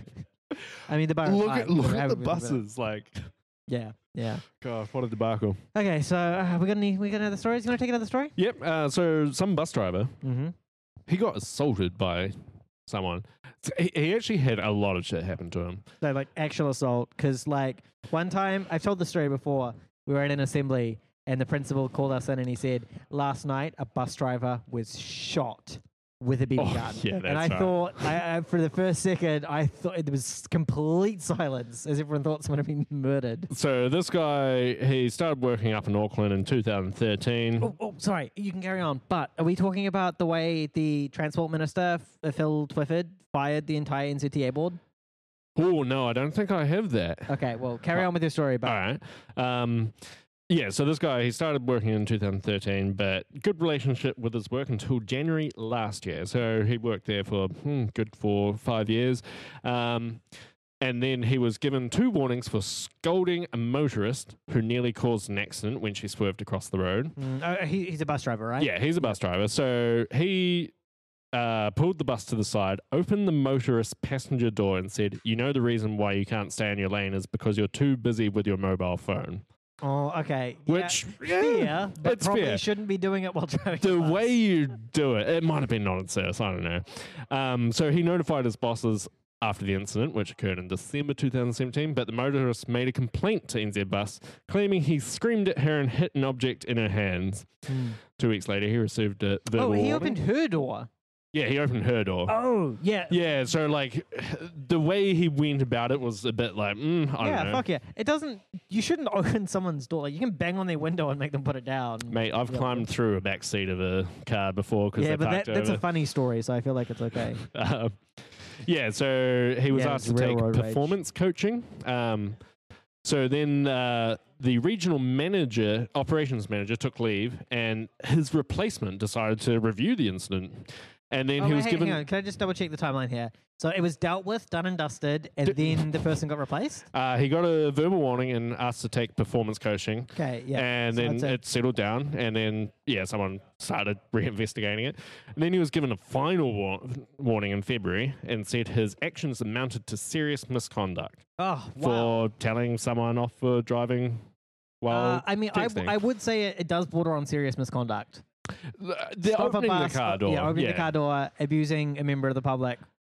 I mean, the bar. Is look high, at but look I at the haven't really been- buses. Like, Yeah, yeah. God, what a debacle. Okay, so uh, we got any? We got another story? You want to take another story? Yep. Uh, so some bus driver, Mm-hmm. he got assaulted by someone. So He, he actually had a lot of shit happen to him. So like actual assault, because like one time I've told the story before. We were at an assembly, and the principal called us in, and he said, "Last night a bus driver was shot with a B B Oh, gun." yeah, and I that's right. thought, I, I, for the first second, I thought there was complete silence, as everyone thought someone had been murdered. So this guy, he started working up in Auckland in two thousand thirteen. Oh, oh, sorry, you can carry on. But are we talking about the way the Transport Minister, F- Phil Twyford, fired the entire N Z T A board? Oh, no, I don't think I have that. Okay, well, carry on with your story. But All right. Um, yeah, so this guy, he started working in two thousand thirteen, but good relationship with his work until January last year. So he worked there for hmm, good for five years. Um, and then he was given two warnings for scolding a motorist who nearly caused an accident when she swerved across the road. Mm, uh, he, he's a bus driver, right? Yeah, he's a bus driver. So he uh, pulled the bus to the side, opened the motorist's passenger door, and said, "You know the reason why you can't stay in your lane is because you're too busy with your mobile phone." Oh, okay. Yeah, Which, yeah, fair, but it's probably fair. shouldn't be doing it while driving. The a bus. way you do it, it might have been nonsense. I don't know. Um, so he notified his bosses after the incident, which occurred in December two thousand seventeen. But the motorist made a complaint to N Z Bus, claiming he screamed at her and hit an object in her hands. Hmm. Two weeks later, he received a verbal Oh, he warning. opened her door. Yeah, he opened her door. Oh, yeah. Yeah, so like the way he went about it was a bit like, mm, I yeah, don't know. fuck yeah. It doesn't. You shouldn't open someone's door. Like, you can bang on their window and make them put it down. Mate, I've Yeah. climbed through a back seat of a car before because Yeah, they but that, parked that's a over. funny story, so I feel like it's okay. Um, yeah, so he was Yeah, asked it's to take railroad rage. performance coaching. Um, so then uh, the regional manager, operations manager, took leave, and his replacement decided to review the incident. And then Oh, he wait, was hang, given. hang on. Can I just double check the timeline here? So it was dealt with, done and dusted, and then the person got replaced? Uh, he got a verbal warning and asked to take performance coaching. Okay, yeah. And So then I'd say- it settled down, and then yeah, someone started reinvestigating it. And then he was given a final war- warning in February and said his actions amounted to serious misconduct Oh, wow. for telling someone off for driving while Uh, I mean, I, texting. I would say it, it does border on serious misconduct. The- they're Stop a opening bus, the car door. Yeah, opening yeah. the car door, abusing a member of the public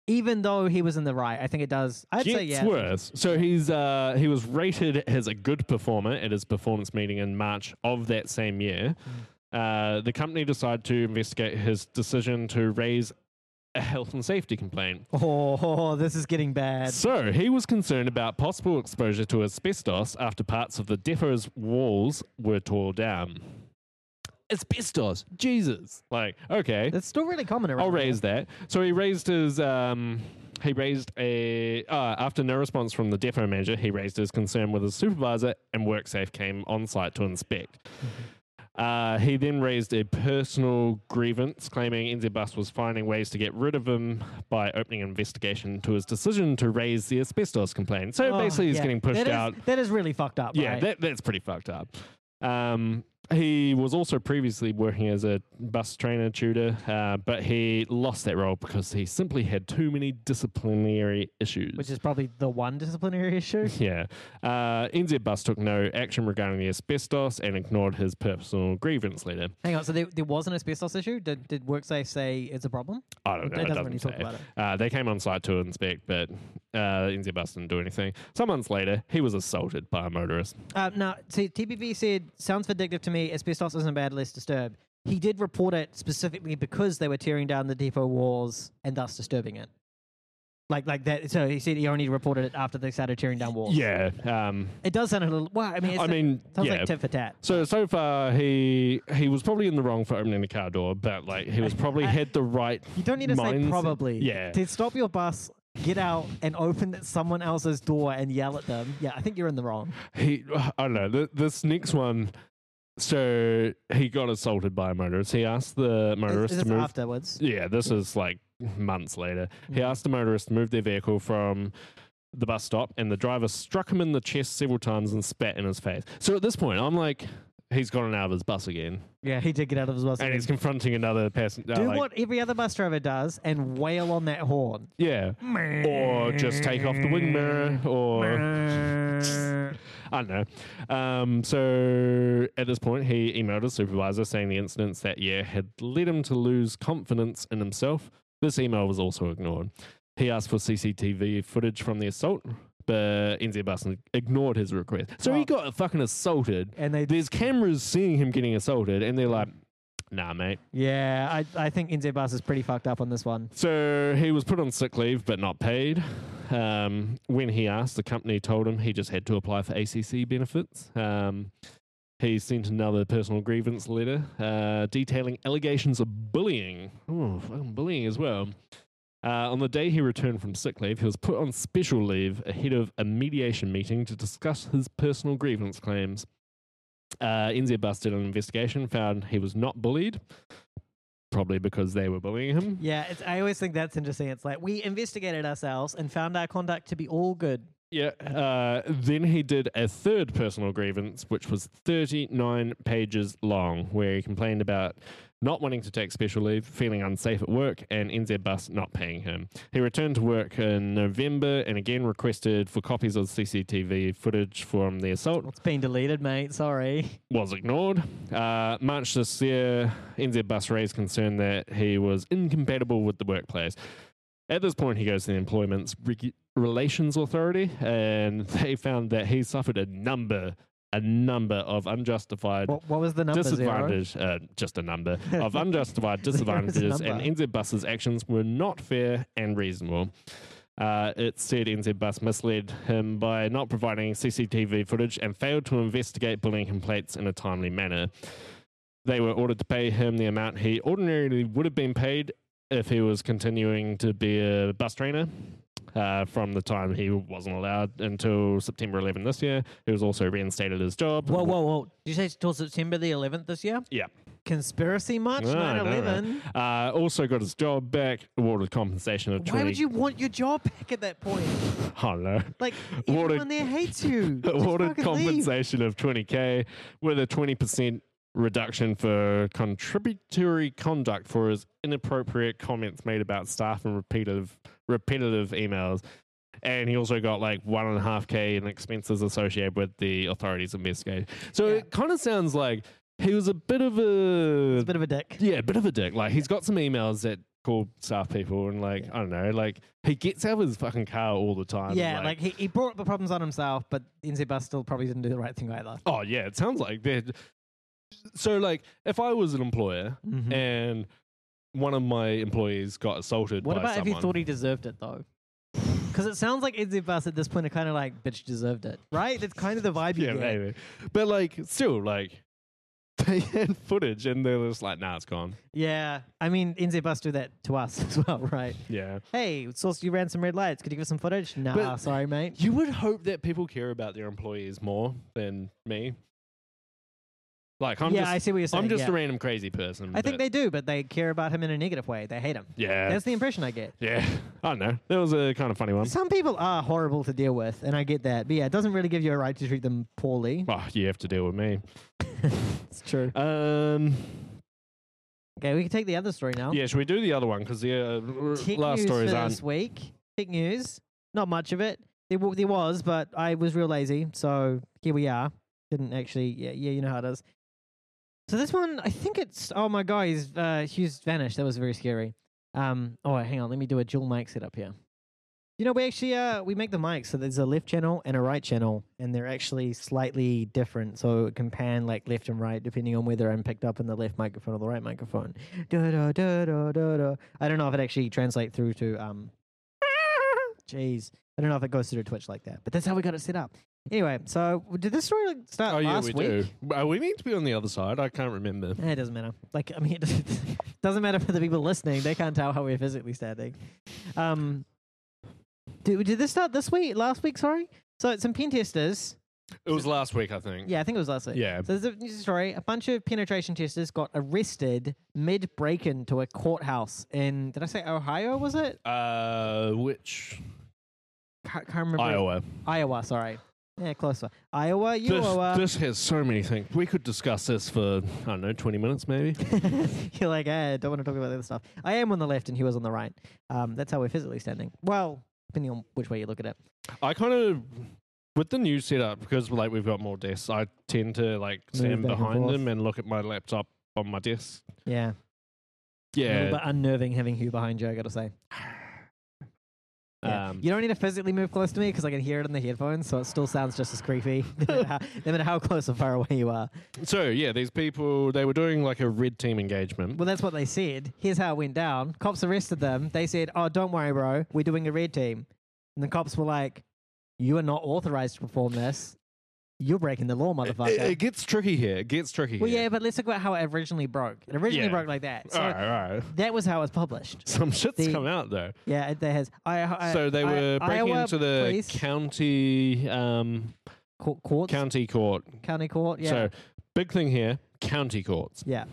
Even though he was in the right, I think it does. I'd Gets say yeah. worse. So he's uh, he was rated as a good performer at his performance meeting in March of that same year. Uh, the company decided to investigate his decision to raise a health and safety complaint. Oh, this is getting bad. So he was concerned about possible exposure to asbestos after parts of the depot's walls were torn down. Asbestos, Jesus! Like, okay, It's still really common around I'll here. raise that. So he raised his. Um, he raised a. Uh, after no response from the depot manager, he raised his concern with his supervisor, and WorkSafe came on site to inspect. Uh, he then raised a personal grievance, claiming N Z Bus was finding ways to get rid of him by opening an investigation to his decision to raise the asbestos complaint. So Oh, basically, he's yeah. getting pushed That is- out. That is really fucked up. Yeah, right? that, that's pretty fucked up. Um, he was also previously working as a bus trainer tutor, uh, but he lost that role because he simply had too many disciplinary issues. Which is probably the one disciplinary issue. Yeah. Uh, N Z Bus took no action regarding the asbestos and ignored his personal grievance letter. Hang on, so there, there was an asbestos issue? Did, did WorkSafe say it's a problem? I don't know. It It doesn't doesn't really say. talk about it. Uh, they came on site to inspect, but uh, N Z Bus didn't do anything. Some months later, he was assaulted by a motorist. Uh, no, see, T P V said, sounds vindictive to me. Asbestos isn't bad, let's disturb. He did report it specifically because they were tearing down the depot walls and thus disturbing it. Like like that. So he said he only reported it after they started tearing down walls. Yeah. Um, It does sound a little. Well, I mean, it's I mean, sounds yeah. like tit for tat. So so far he he was probably in the wrong for opening the car door, but like he was probably I- had the right. You don't need to say mindset. probably. Yeah. To stop your bus, get out and open someone else's door and yell at them. Yeah, I think you're in the wrong. He I don't know. Th- this next one. So he got assaulted by a motorist. He asked the Is, motorist is to this move. afterwards? Yeah, this is like months later. He Mhm. asked the motorist to move their vehicle from the bus stop, and the driver struck him in the chest several times and spat in his face. So at this point, I'm like, he's gotten out of his bus again, Yeah, he did get out of his bus. and again. he's confronting another passenger. Do like, what every other bus driver does and wail on that horn. Yeah, or just take off the wing mirror, or I don't know. Um, so at this point, he emailed his supervisor saying the incidents that year had led him to lose confidence in himself. This email was also ignored. He asked for C C T V footage from the assault, but N Z Bus ignored his request. So he Oh. got fucking assaulted. And they, There's cameras seeing him getting assaulted, and they're like, nah, mate. yeah, I, I think N Z Bus is pretty fucked up on this one. So he was put on sick leave but not paid. Um, when he asked, the company told him he just had to apply for A C C benefits. Um, he sent another personal grievance letter uh, detailing allegations of bullying. Oh, fucking bullying as well. Uh, on the day he returned from sick leave, he was put on special leave ahead of a mediation meeting to discuss his personal grievance claims. Uh, N Z Bus did an investigation, found he was not bullied, probably because they were bullying him. Yeah, it's, I always think that's interesting. It's like we investigated ourselves and found our conduct to be all good. Yeah. Uh, then he did a third personal grievance, which was thirty-nine pages long, where he complained about not wanting to take special leave, feeling unsafe at work, and N Z Bus not paying him. He returned to work in November and again requested for copies of C C T V footage from the assault. It's been deleted, mate. Sorry. Was ignored. Uh, March this year, N Z Bus raised concern that he was incompatible with the workplace. At this point, he goes to the Employment's Reg- Relations Authority, and they found that he suffered a number, a number of unjustified What, what was the number? Zero? disadvantage, uh, just a number of unjustified Zero is a disadvantages, and number. N Z Bus's actions were not fair and reasonable. Uh, it said N Z Bus misled him by not providing C C T V footage and failed to investigate bullying complaints in a timely manner. They were ordered to pay him the amount he ordinarily would have been paid if he was continuing to be a bus trainer. Uh, from the time he wasn't allowed until September eleventh this year. He was also reinstated his job. Whoa, whoa, whoa. Did you say till September the eleventh this year? Yeah. Conspiracy much? No, nine no, no. eleven? Uh, also got his job back, awarded compensation of twenty. Why would you want your job back at that point? Oh no. Like, Awarded- everyone there hates you. Just Awarded fucking leave. compensation of twenty K with a twenty percent reduction for contributory conduct for his inappropriate comments made about staff and repetitive repetitive emails. And he also got like one and a half K in expenses associated with the authorities' investigation. So Yeah. it kind of sounds like he was a bit of It's a a bit of a dick. yeah, a bit of a dick. Like he's got some emails that call staff people and like I don't know, like he gets out of his fucking car all the time. Yeah, and, like, he, he brought the problems on himself, but N Z Bus still probably didn't do the right thing either. oh yeah, it sounds like they're so like if I was an employer Mhm. and one of my employees got assaulted. What by about someone, if he thought he deserved it though? Because it sounds like N Z Bus at this point are kind of like, bitch deserved it, right? That's kind of the vibe you yeah, get. maybe, but like still like. They had footage and they're just like, nah, it's gone. Yeah, I mean, N Z Bus do that to us as well, right? Yeah. Hey, saw you ran some red lights. Could you give us some footage? Nah, But- sorry, mate. You would hope that people care about their employees more than me. Like, I'm yeah, just, I see what you're saying. I'm just yeah. a random crazy person. I think but- they do, but they care about him in a negative way. They hate him. Yeah. That's the impression I get. Yeah. I don't know. That was a kind of funny one. Some people are horrible to deal with, and I get that. But yeah, it doesn't really give you a right to treat them poorly. Oh, you have to deal with me. It's true. Um. Okay, we can take the other story now. Yeah, should we do the other one? Because the uh, Tech last news stories for aren't. this week. Tech news. Not much of it. There, w- there was, but I was real lazy, so here we are. Didn't actually. Yeah, yeah, you know how it is. So this one, I think it's. Oh my god, he's uh, Hugh's vanished. That was very scary. Um. Oh, hang on. Let me do a dual mic setup here. You know, we actually uh we make the mics so there's a left channel and a right channel, and they're actually slightly different, so it can pan like left and right depending on whether I'm picked up in the left microphone or the right microphone. Da da da da da da. I don't know if it actually translates through to um. Jeez, I don't know if it goes through to Twitch like that, but that's how we got it set up. Anyway, so did this story start Oh, yeah, last we week? do. Are we meant to be on the other side? I can't remember. Eh, it doesn't matter. Like, I mean, it doesn't matter for the people listening. They can't tell how we're physically standing. Um, did, did this start this week? Last week, sorry? So it's some pen testers. It was last week, I think. Yeah, I think it was last week. Yeah. So there's a news story. A bunch of penetration testers got arrested mid break-in to a courthouse in, did I say Ohio, was it? Uh, which Can't, can't remember. Iowa? Iowa, sorry. Yeah, closer. Iowa, This, Iowa. this has so many things. We could discuss this for, I don't know, twenty minutes maybe. You're like, eh, I don't want to talk about the other stuff. I am on the left and he was on the right. Um, that's how we're physically standing. Well, depending on which way you look at it. I kind of, with the new setup, because like we've got more desks, I tend to like Move stand back and behind forth. them and look at my laptop on my desk. Yeah. A little Yeah. bit unnerving having Hugh behind you, I gotta say. Yeah. Um, You don't need to physically move close to me because I can hear it in the headphones, so it still sounds just as creepy, no matter how, no matter how close or far away you are. So yeah, these people, they were doing like a red team engagement. Well, that's what they said. Here's how it went down. Cops arrested them. They said, oh, don't worry, bro. We're doing a red team. And the cops were like, you are not authorized to perform this. You're breaking the law, It, motherfucker. it- it gets tricky here. It gets tricky well, here. yeah, but let's talk about how it originally broke. It originally Yeah. broke like that. So all right, all right. that was how it was published. Some shit's The- come out though. Yeah, it, there has. I, I, So they I- were breaking Iowa into the police, county um, court, courts, county court. county court. Yeah. So big thing here, county courts. Yeah.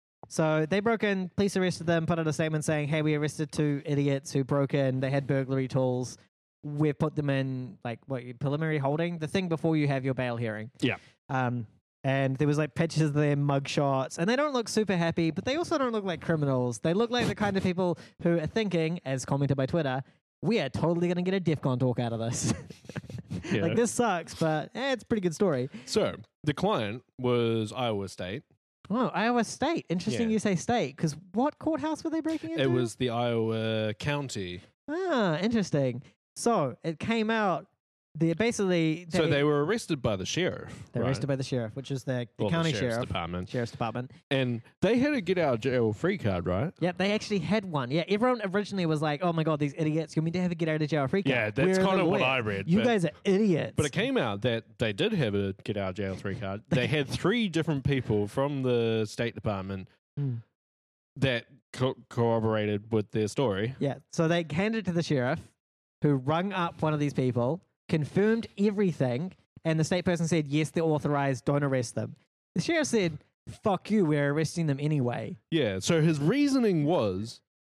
So they broke in, police arrested them, put out a statement saying, hey, we arrested two idiots who broke in. They had burglary tools. We've put them in, like, what, preliminary holding? The thing before you have your bail hearing. Yeah. Um, and there was, like, pictures of their mug shots. And they don't look super happy, but they also don't look like criminals. They look like the kind of people who are thinking, as commented by Twitter, we are totally going to get a DEFCON talk out of this. Yeah. Like, this sucks, but eh, it's a pretty good story. So the client was Iowa State. Oh, Iowa State. Interesting Yeah. you say state, because what courthouse were they breaking into? It was the Iowa County. Ah, interesting. So it came out. They basically So they were arrested by the sheriff. they're right? arrested by the sheriff, which is the, the Well, county the sheriff's sheriff, department. sheriff's department. And they had a get out of jail free card, right? Yep, they actually had one. Yeah, everyone originally was like, "Oh my god, these idiots! You mean to have a get out of jail free card?" Yeah, that's We're the kind of what lawyer. I read. You but, guys are idiots. but it came out that they did have a get out of jail free card. They had three different people from the State Department Hmm. that co- corroborated with their story. Yeah, so they handed it to the sheriff, who rung up one of these people, confirmed everything, and the state person said, yes, they're authorized, don't arrest them. The sheriff said, fuck you, we're arresting them anyway. Yeah, so his reasoning was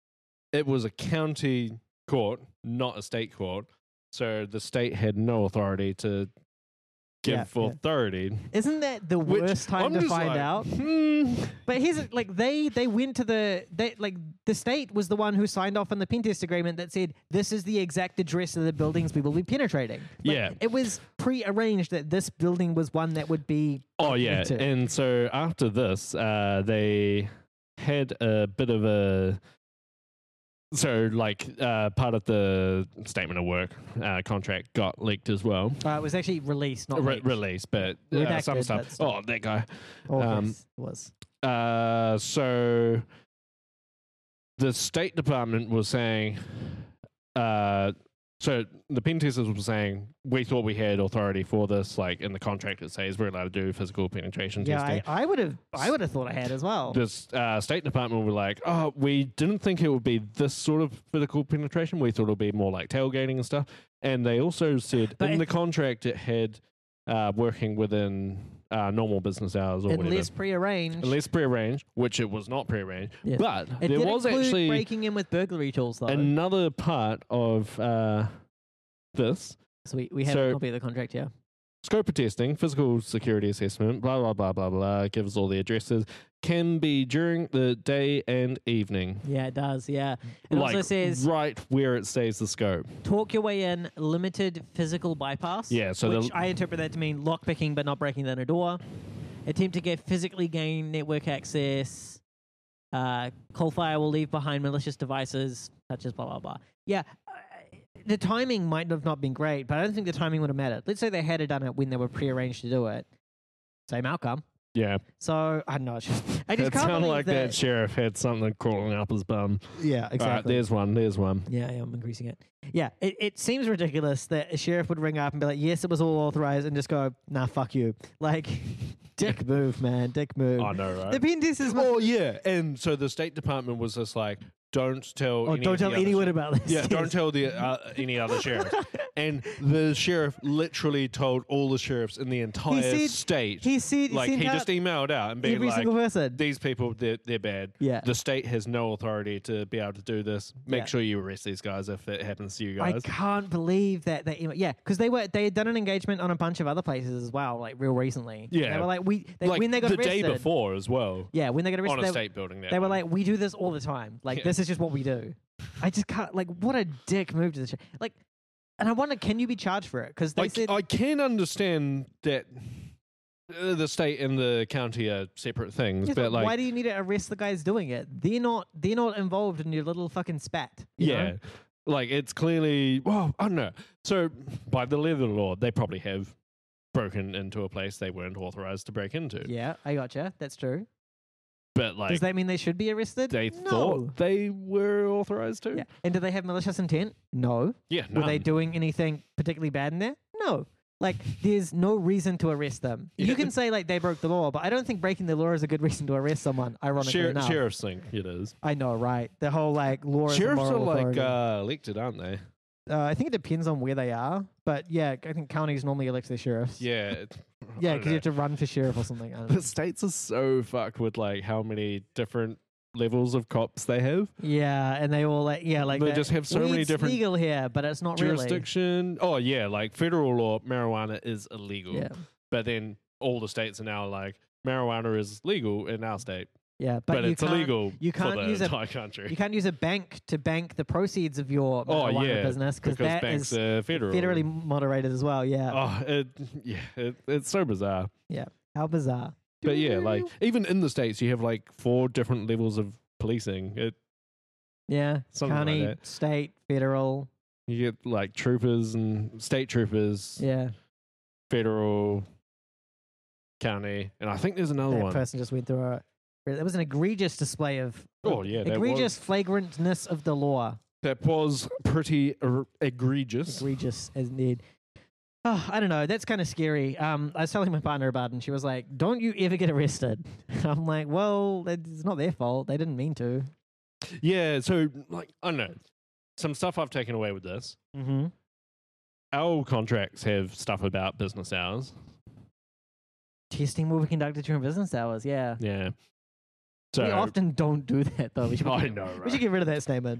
it was a county court, not a state court. So the state had no authority to give Yeah, yeah. authority. Isn't that the Which worst time I'm to just find like, out? hmm. But here's it, like they they went to the they like the state was the one who signed off on the pen test agreement that said this is the exact address of the buildings we will be penetrating. Like, Yeah. it was pre-arranged that this building was one that would be. Oh yeah, into. and so after this, uh, they had a bit of a so like uh, part of the statement of work uh, contract got leaked as well. Uh, it was actually released, not Re- leaked. released, but uh, Redacted, some stuff. but still. Oh, that guy. Oh, um, yes, it was. Uh, so the State Department was saying, uh, so the pen testers were saying, we thought we had authority for this. Like in the contract, it says we're allowed to do physical penetration Yeah, testing. I, I would have. I would have thought I had as well. This uh, State Department were like, oh, we didn't think it would be this sort of physical penetration. We thought it would be more like tailgating and stuff. And they also said But in it- the contract it had uh, working within uh, normal business hours or whatever. Unless prearranged. Unless prearranged, which it was not prearranged. Yeah. But It there did was include actually breaking in with burglary tools, though. another part of uh, this so we, we have so- a copy of the contract here. scope of testing, physical security assessment, blah, blah, blah, blah, blah, gives all the addresses, can be during the day and evening. Yeah, it does. Yeah. It like also says right where it says the scope. talk your way in, limited physical bypass. Yeah, so which the- I interpret that to mean lockpicking but not breaking down a door. Attempt to get physically gain network access. Uh, Coalfire will leave behind malicious devices such as blah blah blah. Yeah, uh, the timing might have not been great, but I don't think the timing would have mattered. Let's say they had done it when they were prearranged to do it. Same outcome. Yeah. So I don't know. It's just, I just It can't sounded believe like that. sheriff had something crawling up his bum. Yeah, All right, there's one. There's one. Yeah, yeah, I'm increasing it. Yeah, it, it seems ridiculous that a sheriff would ring up and be like, yes, it was all authorized, and just go, nah, fuck you. Like, dick move, man, dick move. I know, right? The pen testers must- Oh, yeah. And so the State Department was just like, don't tell oh, any don't of the tell other anyone sh- about this. Yeah, don't tell the uh, any other sheriffs. And the sheriff literally told all the sheriffs in the entire said- state. He said, like, sent he out just emailed out and being every like, single person. these people, they're, they're bad. Yeah. The state has no authority to be able to do this. Make Yeah. sure you arrest these guys if it happens to you I guys. can't believe that they, yeah, because they were they had done an engagement on a bunch of other places as well, like real recently. Yeah. they were like we they, like when they got the arrested. day before as well. Yeah, when they got On arrested, a they, state building. That they were one. like, we do this all the time. Like Yeah. this is just what we do. I just can't. Like, what a dick move to the sh- like. And I wonder, can you be charged for it? Because they I, said I can understand that uh, the state and the county are separate things, Yes, but like, why do you need to arrest the guys doing it? They're not. They're not involved in your little fucking spat. you yeah, know? like it's clearly. Well, I don't know. So by the letter of the law, they probably have broken into a place they weren't authorized to break into. Yeah, I gotcha. That's true. But like, Does that mean they should be arrested? they no. thought they were authorized to. Yeah. And do they have malicious intent? No. Yeah, Were they none. doing anything particularly bad in there? No. Like, there's no reason to arrest them. Yeah. You can say like they broke the law, but I don't think breaking the law is a good reason to arrest someone. Ironically Sher- enough, sheriffs think it is. I know, right? The whole like law. is a Sheriffs are moral like authority. uh, elected, aren't they? Uh, I think it depends on where they are, but yeah, I think counties normally elect their sheriffs. Yeah. it- Yeah, I because don't you have to run for sheriff or something. I don't know. The states are so fucked with like how many different levels of cops they have. Yeah, and they all like yeah, like They that- just have so well, many it's different legal here, but it's not really. Jurisdiction. Oh yeah, like federal law, marijuana is illegal. Yeah, But then all the states are now like marijuana is legal in our state, yeah, but, but, you it's can't, illegal you can't for the use a- entire country. You can't use a bank to bank the proceeds of your Oh, marijuana yeah, business because that banks is are federal. federally moderated as well. Yeah, Oh, it, yeah, it, it's so bizarre. how bizarre. But yeah, like even in the states, you have like four different levels of policing. It yeah, something like county, that. state, federal. you get like troopers and state troopers, Yeah, federal, county, and I think there's another that one. person just went through a. There was an egregious display of. Oh, yeah, that egregious flagrantness of the law. That was pretty er- egregious. Egregious as indeed. Oh, I don't know. That's kind of scary. Um, I was telling my partner about it, and she was like, "Don't you ever get arrested?" I'm like, "Well, it's not their fault. They didn't mean to." Yeah, so like I don't know. Some stuff I've taken away with this. Mm-hmm. Our contracts have stuff about business hours. Testing will be conducted during business hours. Yeah. Yeah. So we often don't do that though. We should, I get, know, we right? should get rid of that statement.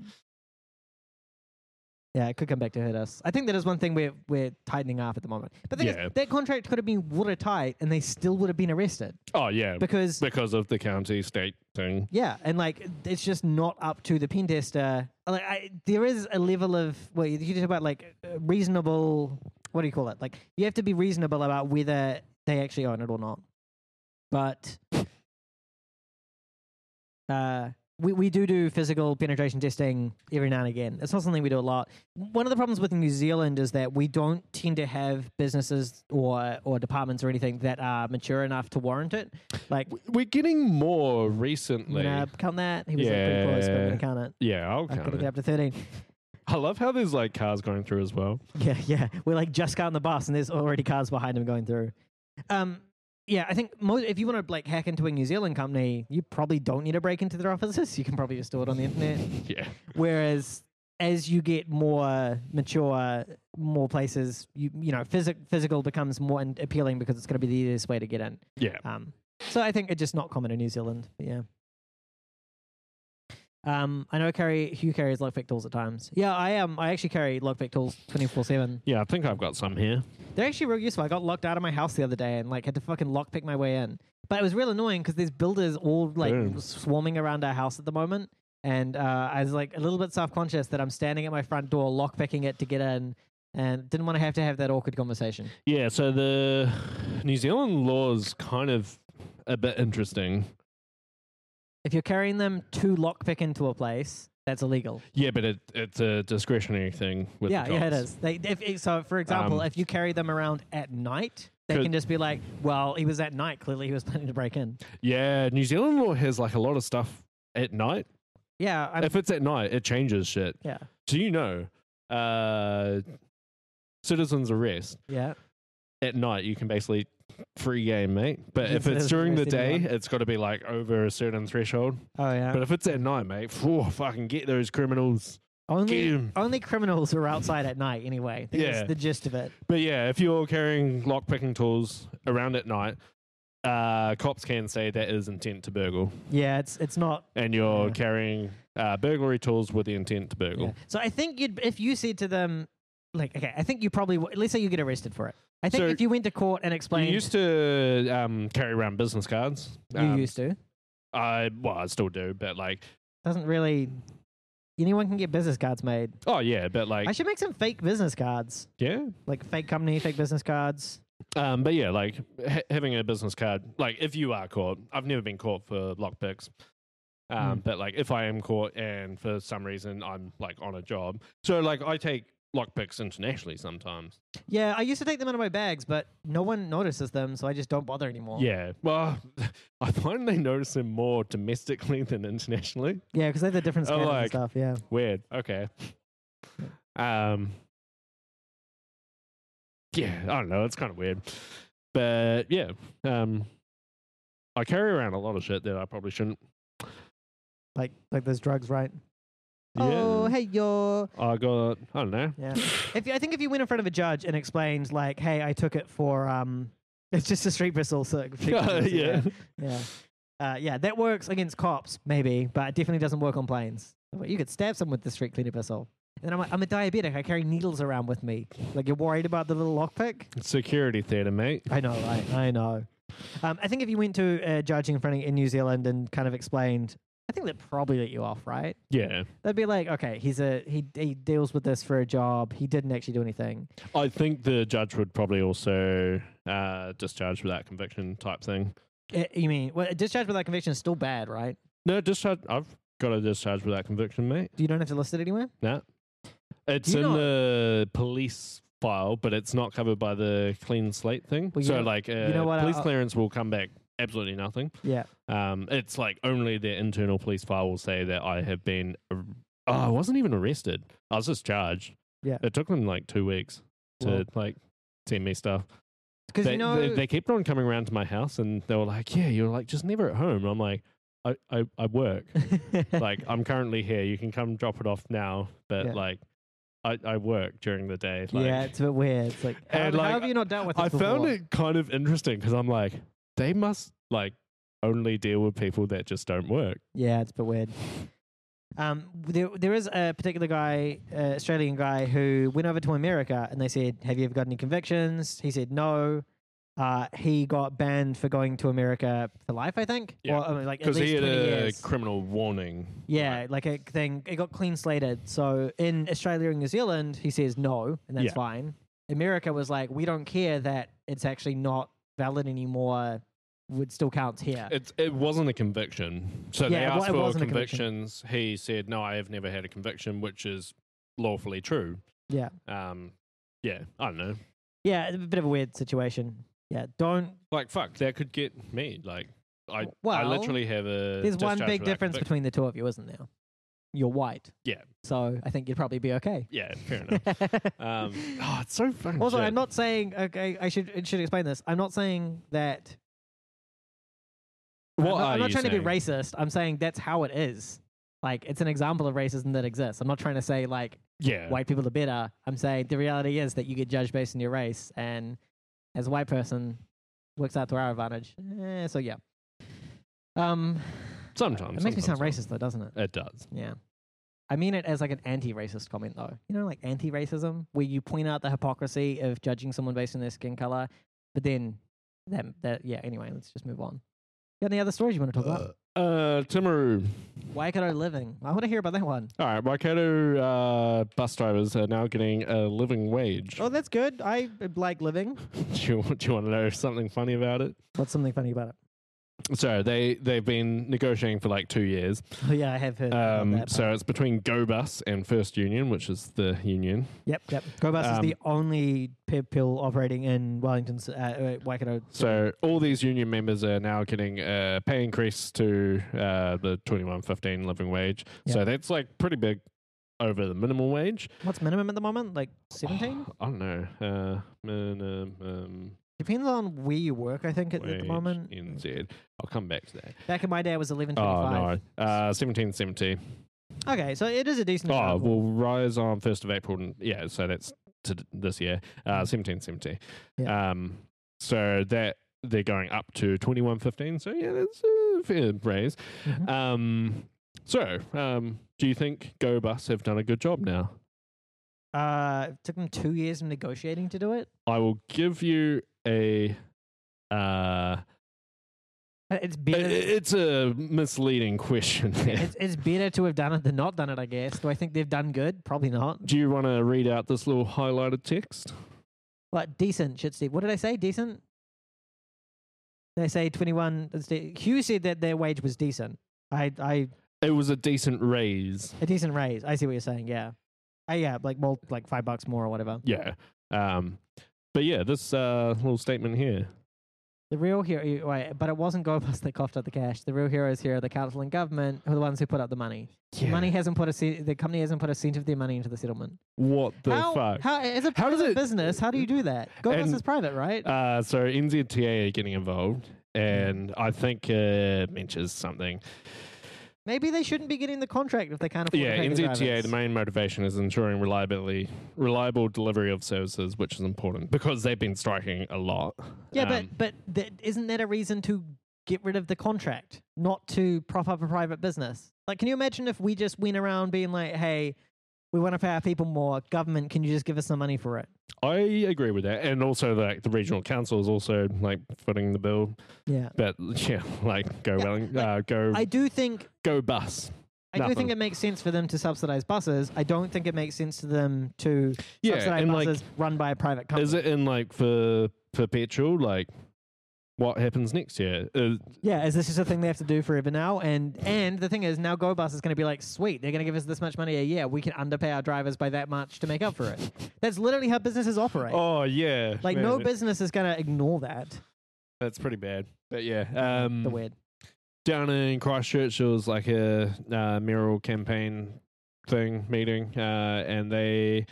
Yeah, it could come back to hurt us. I think that is one thing we're we're tightening up at the moment. But the thing Yeah. is, that contract could have been watertight, and they still would have been arrested Oh yeah, because because of the county state thing. yeah, and like it's just not up to the pen tester. Like I, there is a level of well, you talk about like uh, reasonable. What do you call it? Like you have to be reasonable about whether they actually own it or not. But uh, we, we do do physical penetration testing every now and again. It's not something we do a lot. One of the problems with New Zealand is that we don't tend to have businesses or or departments or anything that are mature enough to warrant it. Like, We're getting more I'm recently. gonna count that. He was like pretty close, but I'm Yeah. gonna count it. Yeah, I'll I'm count gonna it. get up to thirteen. I love how there's like cars going through as well. Yeah, yeah. We're like just got on the bus and there's already cars behind him going through. Um, yeah, I think most, if you want to like hack into a New Zealand company, you probably don't need to break into their offices. You can probably just do it on the internet. Yeah. Whereas as you get more mature, more places, you you know, physic, physical becomes more in- appealing because it's going to be the easiest way to get in. Yeah. Um, so I think it's just not common in New Zealand. But yeah. Um, I know I carry Hugh carries lockpick tools at times. Yeah, I am. Um, I actually carry lockpick tools twenty-four seven. Yeah, I think I've got some here. They're actually real useful. I got locked out of my house the other day and like had to fucking lockpick my way in. But it was real annoying because there's builders all like Boom. swarming around our house at the moment. And uh, I was like a little bit self-conscious that I'm standing at my front door lockpicking it to get in and didn't want to have to have that awkward conversation. Yeah, so the New Zealand law is kind of a bit interesting. If you're carrying them to lockpick into a place, that's illegal. Yeah, but it, it's a discretionary thing with yeah, the yeah, it cops. is. They, if, if- so, for example, Um, if you carry them around at night, they Could- can just be like, well, he was at night. Clearly, he was planning to break in. Yeah, New Zealand law has like a lot of stuff at night. Yeah, I'm, If it's at night, it changes shit. yeah, So you know, uh, citizens arrest yeah. at night, you can basically free game, mate. But if it's Citizens during the arrest day, anyone. it's got to be like over a certain threshold. Oh, yeah. But if it's at night, mate, phew, fucking get those criminals. Get Only 'em. only criminals are outside at night anyway. I think Yeah. that's the gist of it. But yeah, if you're carrying lockpicking tools around at night, uh, cops can say that is intent to burgle, Yeah, it's it's not. and you're Yeah. carrying uh, burglary tools with the intent to burgle. Yeah. So I think you'd if you said to them, like, okay, I think you probably w- let's say you get arrested for it. I think So if you went to court and explained, You used to um, carry around business cards. you Um, used to, I well, I still do, but like, doesn't really. Anyone can get business cards made. oh yeah, but like, I should make some fake business cards, yeah, like fake company, fake business cards. um, but yeah, like ha- having a business card, like if you are caught, I've never been caught for lockpicks. Um, Mm. But like, if I am caught and for some reason I'm like on a job, so like I take lockpicks internationally sometimes. Yeah, I used to take them out of my bags, but no one notices them, so I just don't bother anymore. Yeah, well, I find they notice them more domestically than internationally. yeah, because they have the different Oh, scanners like- and stuff. Yeah. Weird. Okay. Um. Yeah, I don't know. It's kind of weird, but yeah. Um. I carry around a lot of shit that I probably shouldn't. Like like those drugs, right? Yeah. Oh, hey yo. I got. I don't know. Yeah. If you, I think if you went in front of a judge and explained like, "Hey, I took it for um, it's just a street pistol." So street pistol, so yeah. yeah, uh, yeah, that works against cops, maybe, but it definitely doesn't work on planes. But you could stab someone with the street cleaner pistol. And I'm a, I'm a diabetic. I carry needles around with me. Like, you're worried about the little lockpick? Security theater, mate. I know, right? I know. Um, I think if you went to a judge in front of, in New Zealand and kind of explained, I think they'd probably let you off, right? Yeah. They'd be like, okay, he's a he he deals with this for a job. He didn't actually do anything. I think the judge would probably also uh, discharge without conviction type thing. Uh, you mean, well, a discharge without conviction is still bad, right? No, discharge. I've got a discharge without conviction, mate. You don't have to list it anywhere? Nah. It's Do in you know- the police file, but it's not covered by the clean slate thing. Well, you so, know- like, uh, you know what, police I'll- clearance will come back absolutely nothing. Yeah. Um, it's like only their internal police file will say that I have been. ar- Oh, I wasn't even arrested. I was just charged. Yeah. It took them like two weeks to Well- like send me stuff. Because They, you know, they, they kept on coming around to my house, and they were like, "Yeah, you're like just never at home." And I'm like, "I, I, I work. like I'm currently here. You can come drop it off now, but Yeah. like." I, I work during the day. Like, yeah, it's a bit weird. It's like, how, And, how like, have you not dealt with this I found before? it kind of interesting because I'm like, they must like only deal with people that just don't work. Yeah, it's a bit weird. Um, there, there is a particular guy, uh, Australian guy, who went over to America and they said, "Have you ever got any convictions?" He said, "No." Uh, he got banned for going to America for life, I think. Yeah. Or, I mean, like at Because least he had twenty a years. criminal warning. Yeah, Right. like a thing. It got clean slated. So in Australia and New Zealand, he says no, and that's Yeah. fine. America was like, we don't care that it's actually not valid anymore would still count here. It it wasn't a conviction. So they Yeah, it wa- asked it for wasn't a conviction. convictions. He said, "No, I have never had a conviction," which is lawfully true. Yeah. Um, yeah, I don't know. Yeah, a bit of a weird situation. Yeah, don't. Like, fuck, that could get me. Like, I I Well, literally have a. There's one discharge big without difference conviction. between the two of you, isn't there? You're white. Yeah. So I think you'd probably be okay. Yeah, fair enough. um, oh, it's so fucking. Also, shit. I'm not saying. Okay, I should I should explain this. I'm not saying that. What I'm not, are I'm not you trying to be saying? racist. I'm saying that's how it is. Like, it's an example of racism that exists. I'm not trying to say like Yeah. white people are better. I'm saying the reality is that you get judged based on your race, and as a white person, works out to our advantage. Eh, so yeah. Um, Sometimes. it makes me sound sometimes racist, though, doesn't it? not. It does. Yeah. I mean it as like an anti-racist comment, though. You know, like anti-racism, where you point out the hypocrisy of judging someone based on their skin color, but then that that yeah. Anyway, let's just move on. Got any other stories you want to talk about? Uh, Timaru. Waikato living. I want to hear about that one. All right, Waikato uh, bus drivers are now getting a living wage. Oh, that's good. I uh, like living. do, you, do you want to know something funny about it? What's something funny about it? So they they've been negotiating for like two years. Oh yeah, I have heard about Um, that. so part. it's between GoBus and First Union, which is the union. Yep, yep. GoBus is Um, the only pip pill operating in Wellington's uh, uh, Waikato. So all these union members are now getting a pay increase to uh, the twenty-one fifteen living wage. So Yep. that's like pretty big over the minimum wage. What's minimum at the moment? Like seventeen? I don't know. Uh, minimum Depends on where you work, I think, at, at the wage moment. N Z. I'll come back to that. Back in my day, it was eleven Oh twenty-five. no, uh, seventeen seventy. Okay, so it is a decent Oh, example. will rise on first of April. and- Yeah, so that's to d- this year. Uh, seventeen seventy. Yeah. Um, so that they're going up to twenty-one fifteen. So yeah, that's a fair raise. Mhm. Um, so um, do you think GoBus have done a good job now? Uh, it took them two years of negotiating to do it. I will give you a. Uh, Uh, It's i- better. it's a misleading question. there. it's, it's better to have done it than not done it, I guess. Do I think they've done good? Probably not. Do you want to read out this little highlighted text? But decent, shit, Steve. What did I say? Decent? They say twenty-one. it's de- Hugh said that their wage was decent. I, I, It was a decent raise. a decent raise. I see what you're saying. Yeah. Uh, yeah, like more, like five bucks more or whatever. Yeah. Um, but yeah, this uh, little statement here. The real hero, wait, but it wasn't GoBus that coughed up the cash. The real heroes here are the council and government, who are the ones who put up the money. The money hasn't put a cent, the company hasn't put a cent of their money into the settlement. What the how, fuck? How, as a How does private it- business, how do you do that? GoBus And- is private, right? Uh, so N Z T A are getting involved, and I think uh, it mentions something. Maybe they shouldn't be getting the contract if they can't afford Yeah, to pay N the Z T A, drivers. the main motivation is ensuring reliability, reliable delivery of services, which is important because they've been striking a lot. Yeah, Um, but but th- isn't that a reason to get rid of the contract, not to prop up a private business? Like, can you imagine if we just went around being like, "Hey, we want to pay our people more. Government, can you just give us some money for it?" I agree with that, and also like the regional council is also like footing the bill. Yeah, But yeah, like go Yeah, Welling, like, uh, go I do think go bus. I do Nothing. think it makes sense for them to subsidize buses. I don't think it makes sense to them to Yeah, subsidize and like, buses run by a private company. is it in like for perpetual? Like, what happens next year? Uh, Yeah, is this just a thing they have to do forever now? And and the thing is, now GoBus is going to be like, sweet, they're going to give us this much money a year. We can underpay our drivers by that much to make up for it. That's literally how businesses operate. oh yeah, like, man, no it- business is going to ignore that. That's pretty bad. But yeah, um, the weird. down in Christchurch, there was like a uh, mayoral campaign thing meeting, uh, and they,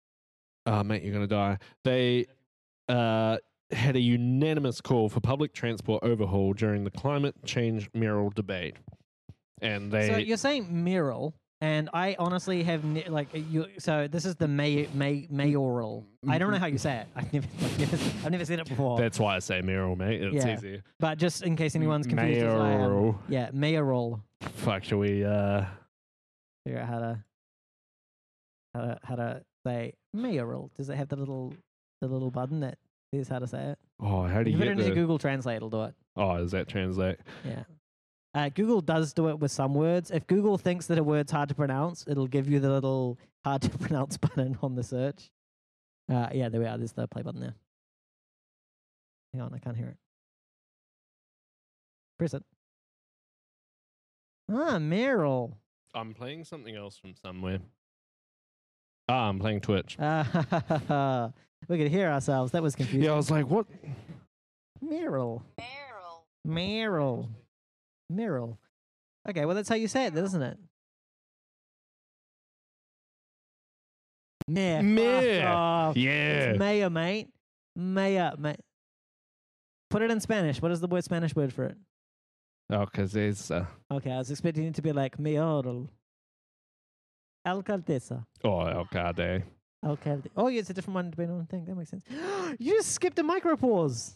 oh mate, you're gonna die. They uh, had a unanimous call for public transport overhaul during the climate change mayoral debate, and they. So you're saying mayoral, and I honestly have ne- like you. So this is the may, may mayoral. I don't know how you say it. I've never, I've never, I've never seen it before. that's why I say mayoral, mate. It's Yeah. easier. But just in case anyone's confused, as I am, Mayoral. yeah, mayoral. Fuck, shall we? Uh, Figure out how to how to how to say mayoral. Does it have the little the little button that says how to say it? oh, how do You you put it get into the? Google Translate, it'll do it. Oh, does that translate? Yeah. Uh, Google does do it with some words. If Google thinks that a word's hard to pronounce, it'll give you the little hard to pronounce button on the search. Uh, yeah, there we are. There's the play button there. Hang on, I can't hear it. Press it. Ah, Meryl. I'm playing something else from somewhere. Ah, I'm playing Twitch. Uh, we could hear ourselves. That was confusing. Yeah, I was like, what? Meryl. Meryl. Meryl. Meryl. Okay, well, that's how you say it, isn't it? Mayor. Mayor. Fuck off. Yeah. It's mayor, mate. Mayor, mate. Put it in Spanish. What is the word Spanish word for it? Oh, because there's. Uh, Okay, I was expecting it to be like mayoral. Alcaldesa. oh, Alcalde. Alcalde. Oh, yeah, it's a different one depending on the thing. That makes sense. You just skipped a micro pause.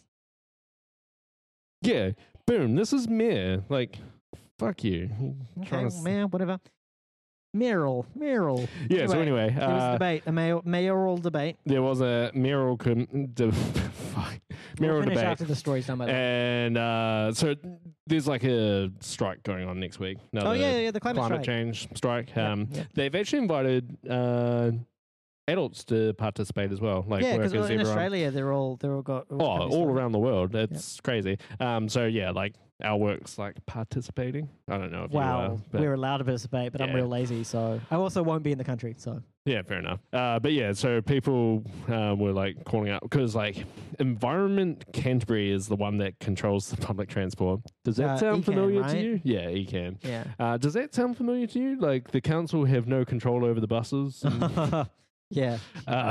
Yeah. Boom. This is Mayor. Like, fuck you. Okay, Trying to s- mayor, whatever. Meryl. Meryl. Yeah, so anyway. There was a Uh, debate, a mayor, mayoral debate. there was a mayoral. Com- de- fuck. We'll Mayoral finish debate. after the story's done by the way. And uh, so there's like a strike going on next week. Oh, Another yeah, yeah, the climate, climate strike. change strike. Yeah, Um, yeah. They've actually invited uh, adults to participate as well, like Yeah, because workers, in everyone. Australia, they're all, they're all got. Oh, companies all started. around the world. It's crazy. Um, so yeah, like our work's like participating. I don't know if you Wow, are, but we're allowed to participate, but I'm Yeah. real lazy, so I also won't be in the country. So yeah, fair enough. Uh, but yeah, so people uh, were like calling out because like Environment Canterbury is the one that controls the public transport. Does that Uh, sound Ecan, familiar right? to you? Yeah, E C A N. yeah, Uh, does that sound familiar to you? Like the council have no control over the buses. and- yeah. uh,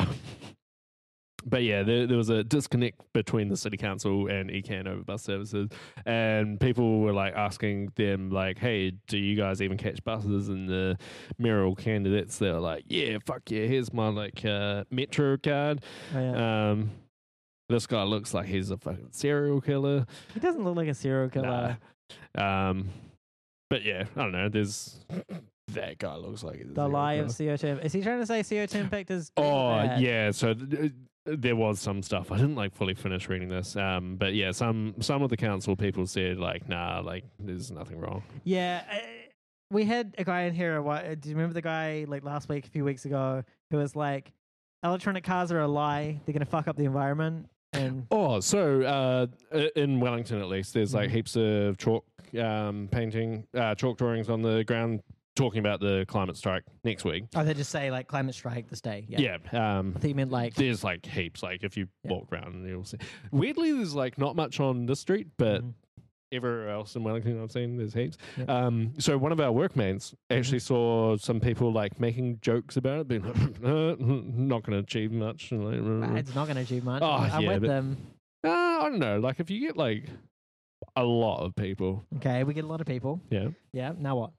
but yeah, there, there was a disconnect between the city council and E C A N over bus services, and people were like asking them, like, "Hey, do you guys even catch buses?" And the mayoral candidates, they were like, "Yeah, fuck yeah, here's my like uh, Metro card." Oh, yeah. Um, this guy looks like he's a fucking serial killer. He doesn't look like a serial killer. Nah. Um, but yeah, I don't know. There's that guy looks like he's a The serial lie killer. of C O two. Is he trying to say C O two impact is? good or Oh bad? yeah, so th- there was some stuff. I didn't like fully finish reading this, um, but yeah, some some of the council people said like, nah, like there's nothing wrong. Yeah, uh, we had a guy in here. A while, uh, do you remember the guy like last week, a few weeks ago, who was like, "Electronic cars are a lie. They're gonna fuck up the environment." And Oh, so uh, i- in Wellington at least, there's like Mhm. heaps of chalk um, painting, uh, chalk drawings on the ground talking about the climate strike next week. oh, they just say like climate strike this day. Yeah, Yeah. Um, I think you meant like there's like heaps. Like if you Yeah. walk around, you'll see. Weirdly, there's like not much on this street, but Mhm. everywhere else in Wellington I've seen there's heaps. Yeah. Um, so one of our workmates actually saw some people like making jokes about it, being like, uh, not going to achieve much. And like, "Ah, it's not gonna achieve much. Oh, I'm yeah, with but- them. uh, I don't know. Like if you get like a lot of people, Okay, we get a lot of people. yeah, Yeah, now what?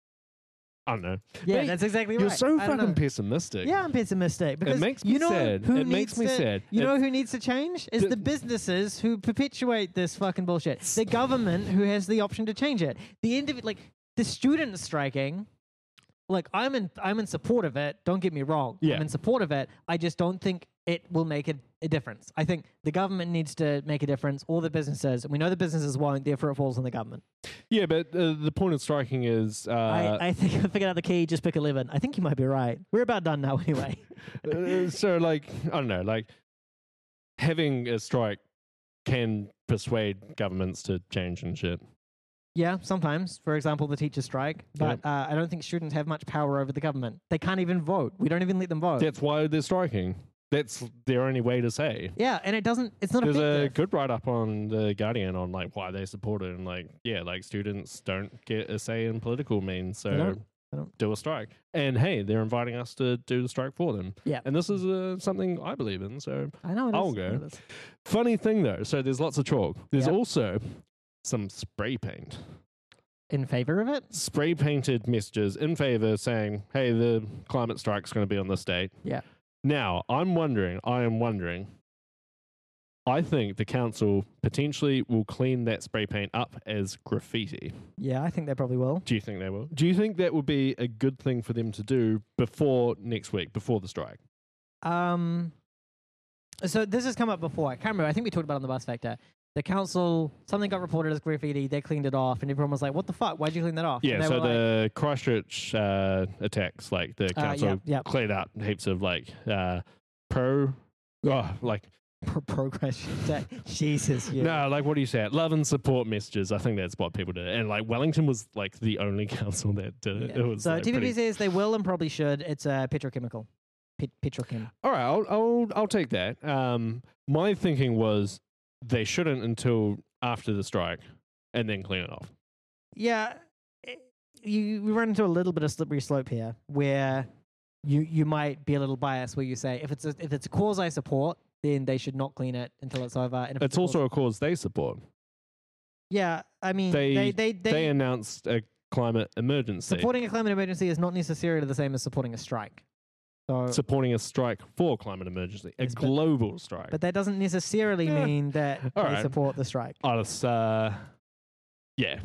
I don't know. Yeah, Mate, that's exactly You're right. so I don't fucking know. pessimistic. Yeah, I'm pessimistic because it makes me you know sad. who It needs makes me to, sad. You It- know who needs to change is The- the businesses who perpetuate this fucking bullshit. The government who has the option to change it. The end of it, like the students striking. Like I'm in, I'm in support of it. Don't get me wrong. Yeah. I'm in support of it. I just don't think it will make a, a difference. I think the government needs to make a difference, or the businesses. And we know the businesses won't. Therefore, it falls on the government. Yeah, but uh, the point of striking is, uh, I, I think I figured out the key. Just pick eleven. I think you might be right. We're about done now, anyway. uh, so like I don't know, like having a strike can persuade governments to change and shit. Yeah, sometimes. For example, the teachers strike. But uh, I don't think students have much power over the government. They can't even vote. We don't even let them vote. That's why they're striking. That's their only way to say. Yeah, and it doesn't. It's not There's a effective. good write up on the Guardian on like why they support it and like yeah, like students don't get a say in political means, so don't. They don't. do a strike. And hey, they're inviting us to do the strike for them. Yeah. And this is uh, something I believe in. So I know it is. I'll I know go. it is. funny thing though, so there's lots of chalk. There's Yep. also some spray paint. In favor of it? Spray painted messages in favor saying, hey, the climate strike's going to be on this date. Yeah. Now, I'm wondering, I am wondering, I think the council potentially will clean that spray paint up as graffiti. Yeah, I think they probably will. Do you think they will? Do you think that would be a good thing for them to do before next week, before the strike? Um. So this has come up before. I can't remember. I think we talked about it on the bus factor. The council, something got reported as graffiti. They cleaned it off, and everyone was like, "What the fuck? Why'd you clean that off?" Yeah, And they so were like, the Christchurch uh, attacks, like the Uh, council yeah, yeah. cleared out heaps of like uh, pro, oh, like Pro- progress. Day. Jesus. Yeah. No, like what do you say? Love and support messages. I think that's what people did. And like Wellington was like the only council that did it. Yeah. It was So like, T V B pretty... says they will and probably should. It's a petrochemical. Pet- petrochem. All right, I'll, I'll I'll take that. Um, my thinking was they shouldn't until after the strike, and then clean it off. Yeah. eh, You we run into a little bit of slippery slope here, where you you might be a little biased, where you say if it's a, if it's a cause I support, then they should not clean it until it's over. And if It's a also cause, a cause they support. yeah. I mean, They they they they, They announced a climate emergency, supporting a climate emergency is not necessarily the same as supporting a strike. So, supporting a strike for climate emergency, a Yes, but- global strike. but that doesn't necessarily Yeah. mean that All they right. support the strike. Oh, it's, uh, yeah,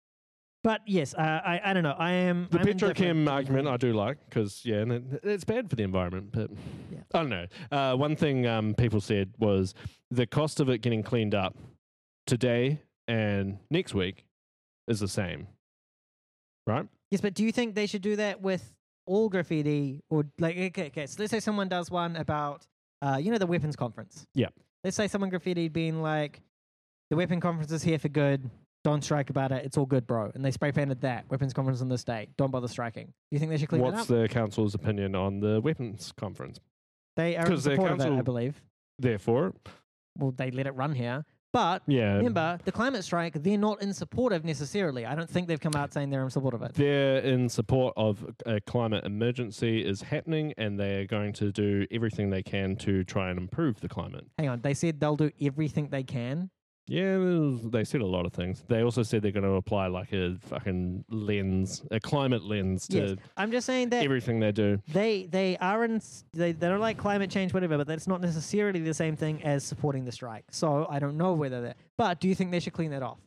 But yes, uh, I I don't know. I am the I'm indifferent petrochem to argument the- I do like because yeah, and it, it's bad for the environment. But Yeah. I don't know. Uh, one thing um, people said was the cost of it getting cleaned up today and next week is the same, right? Yes, but do you think they should do that with all graffiti, or like okay, okay? So let's say someone does one about, uh, you know, the weapons conference. Yeah. Let's say someone graffitied being like, the weapon conference is here for good. Don't strike about it. It's all good, bro. And they spray painted that weapons conference on this day. Don't bother striking. Do you think they should clean What's that up? the council's opinion on the weapons conference? They are in 'cause their support of it, I council- believe. Therefore, Well, they let it run here. But yeah, remember, the climate strike, they're not in support of necessarily. I don't think they've come out saying they're in support of it. they're in support of a climate emergency is happening, and they are going to do everything they can to try and improve the climate. Hang on. They said they'll do everything they can. Yeah, there's- they said a lot of things. They also said they're going to apply like a fucking lens, a climate lens to Yes. I'm just saying that everything they do. they they are in, s- they, they don't like climate change, whatever, but that's not necessarily the same thing as supporting the strike. So I don't know whether that. But do you think they should clean that off?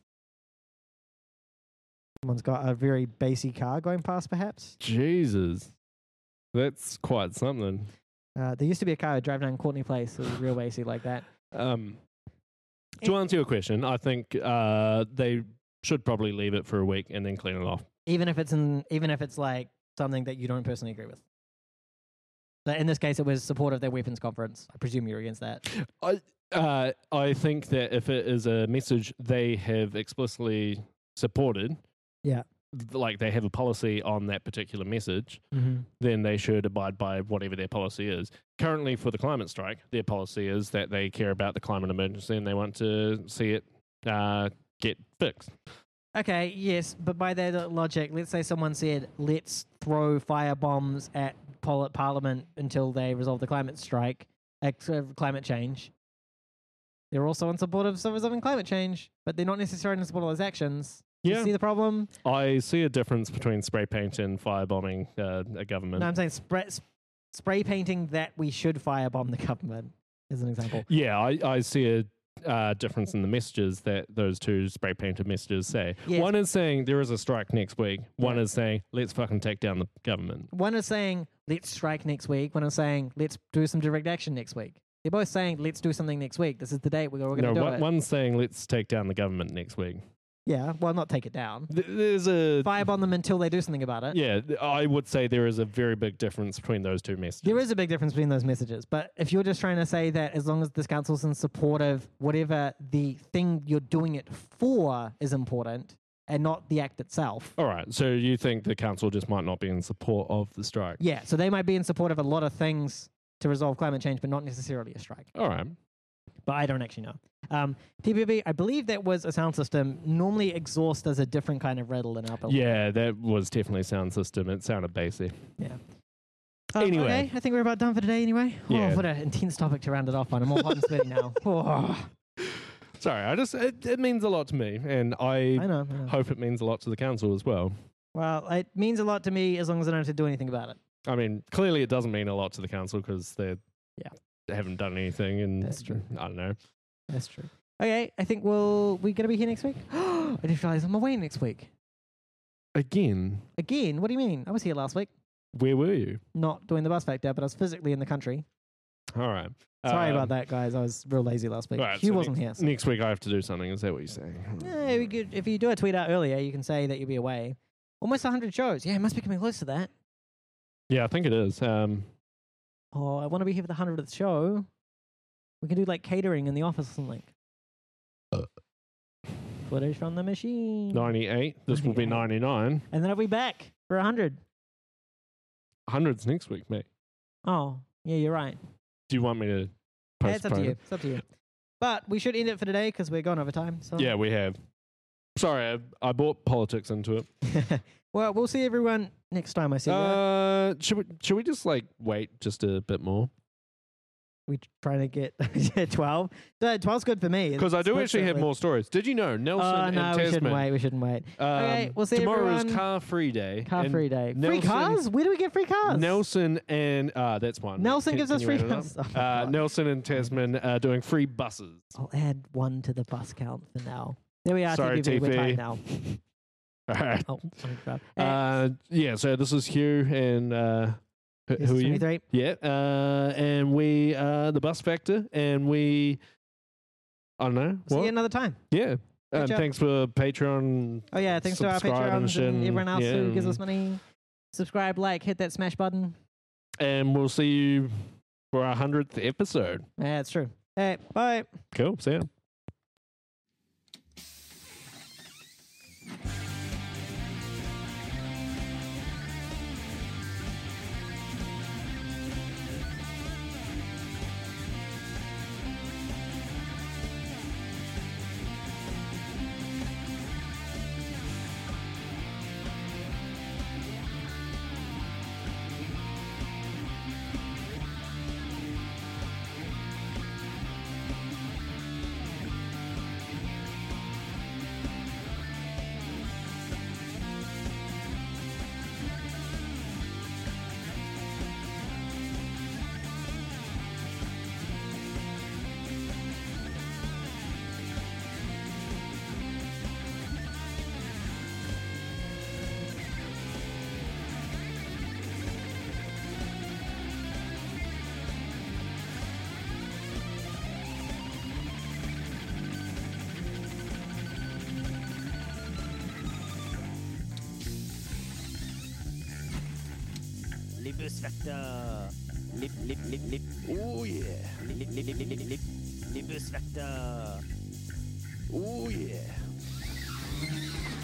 Someone's got a very bassy car going past, perhaps. Jesus, that's quite something. Uh, there used to be a car that drove down Courtney Place. It was real bassy like that. Um, to answer your question, I think uh, they should probably leave it for a week and then clean it off. Even if it's in, even if it's like something that you don't personally agree with. But in this case, it was support of their weapons conference. I presume you're against that. I uh, I think that if it is a message they have explicitly supported, Yeah. th- like they have a policy on that particular message, Mm-hmm. then they should abide by whatever their policy is. Currently, for the climate strike, their policy is that they care about the climate emergency and they want to see it uh, get fixed. Okay, yes, but by that logic, let's say someone said, let's throw fire bombs at pol- Parliament until they resolve the climate strike, uh, climate change. They're also in support of resolving climate change, but they're not necessarily in support of those actions. You Yeah. see the problem? I see a difference between spray paint and firebombing uh, a government. No, I'm saying spray, spray painting that we should firebomb the government, as an example. Yeah, I, I see a uh, difference in the messages that those two spray painted messages say. Yes. One is saying there is a strike next week. One Yeah. is saying let's fucking take down the government. One is saying, let's strike next week. One is saying, let's do some direct action next week. They're both saying, let's do something next week. This is the date we're going to No, do one, it. one's saying let's take down the government next week. Yeah, well, not take it down. Th- There's a Firebomb them until they do something about it. yeah. th- I would say there is a very big difference between those two messages. There is a big difference between those messages. But if you're just trying to say that as long as this council's in support of whatever the thing you're doing it for is important and not the act itself. All right. So you think the council just might not be in support of the strike? Yeah, so they might be in support of a lot of things to resolve climate change, but not necessarily a strike. All right. But I don't actually know. Um, T P B, I believe that was a sound system. Normally, exhaust does a different kind of rattle in our building. Yeah, that was definitely sound system. It sounded bassy. Yeah. Um, Anyway. Okay, I think we're about done for today anyway. Yeah. Oh, what an intense topic to round it off on. I'm all hot and sweaty now. Oh, Sorry, I just it, it means a lot to me, and I, I know. I know. hope it means a lot to the council as well. Well, it means a lot to me as long as I don't have to do anything about it. I mean, clearly it doesn't mean a lot to the council because they Yeah. they haven't done anything, and That's true. I don't know. That's true. Okay, I think we'll we gonna be here next week. I didn't realize I'm away next week Again, again. What do you mean? I was here last week, where were you? not doing the bus factor, but I was physically in the country. All right. Sorry Um, about that, guys. I was real lazy last week. Right, Hugh so wasn't here. next, So. next week I have to do something. Is that what you're saying? Yeah, we could, if you do a tweet out earlier, you can say that you'll be away. Almost one hundred shows. Yeah, it must be coming close to that. Yeah, I think it is. Um, Oh, I want to be here for the hundredth show. We can do like catering in the office or something. Footage from the machine. ninety-eight. This will be ninety-eight. ninety-nine. And then I'll be back for one hundred. Hundreds next week, mate. Oh, yeah, you're right. Do you want me to Yeah, it's up to postpone you. it? It's up to you. But we should end it for today because we're going over time. So. Yeah, we have. Sorry, I, I brought politics into it. Well, we'll see everyone next time I see you. Uh, should we should we just like wait just a bit more? We trying to get twelve. So twelve's good for me. Because I do Split actually have certainly. more stories. Did you know Nelson Oh, and no, we shouldn't Tasman? wait. We shouldn't wait. Um, Okay, we'll see tomorrow is everyone. car free day. Car and free day. Free Nelson- cars? Where do we get free cars? Nelson and uh, that's one. Nelson Can- gives can us you free add it up? cars. Oh, Uh, God. Nelson and Tasman are doing free buses. I'll add one to the bus count for now. There we are. Sorry, T V B. We're T P. tied now. All right. Oh, oh crap. Uh, Uh, yeah. So this is Hugh and uh, who, this who are is you? twenty-three. Yeah. Uh, and we uh, the Bus Factor, and we. I don't know. See what? you another time. Yeah. And job. thanks for Patreon. Oh yeah, thanks to our Subscribe and Patreons and shit, everyone else yeah, who gives and- us money. Subscribe, like, hit that smash button. And we'll see you for our hundredth episode. Yeah, it's true. Hey, bye. Cool. See ya. Libus Vector. Lip, lip, lip, lip. Oh yeah. Lip, lip, lip, lip, lip, lip. Libus Vector. Oh yeah.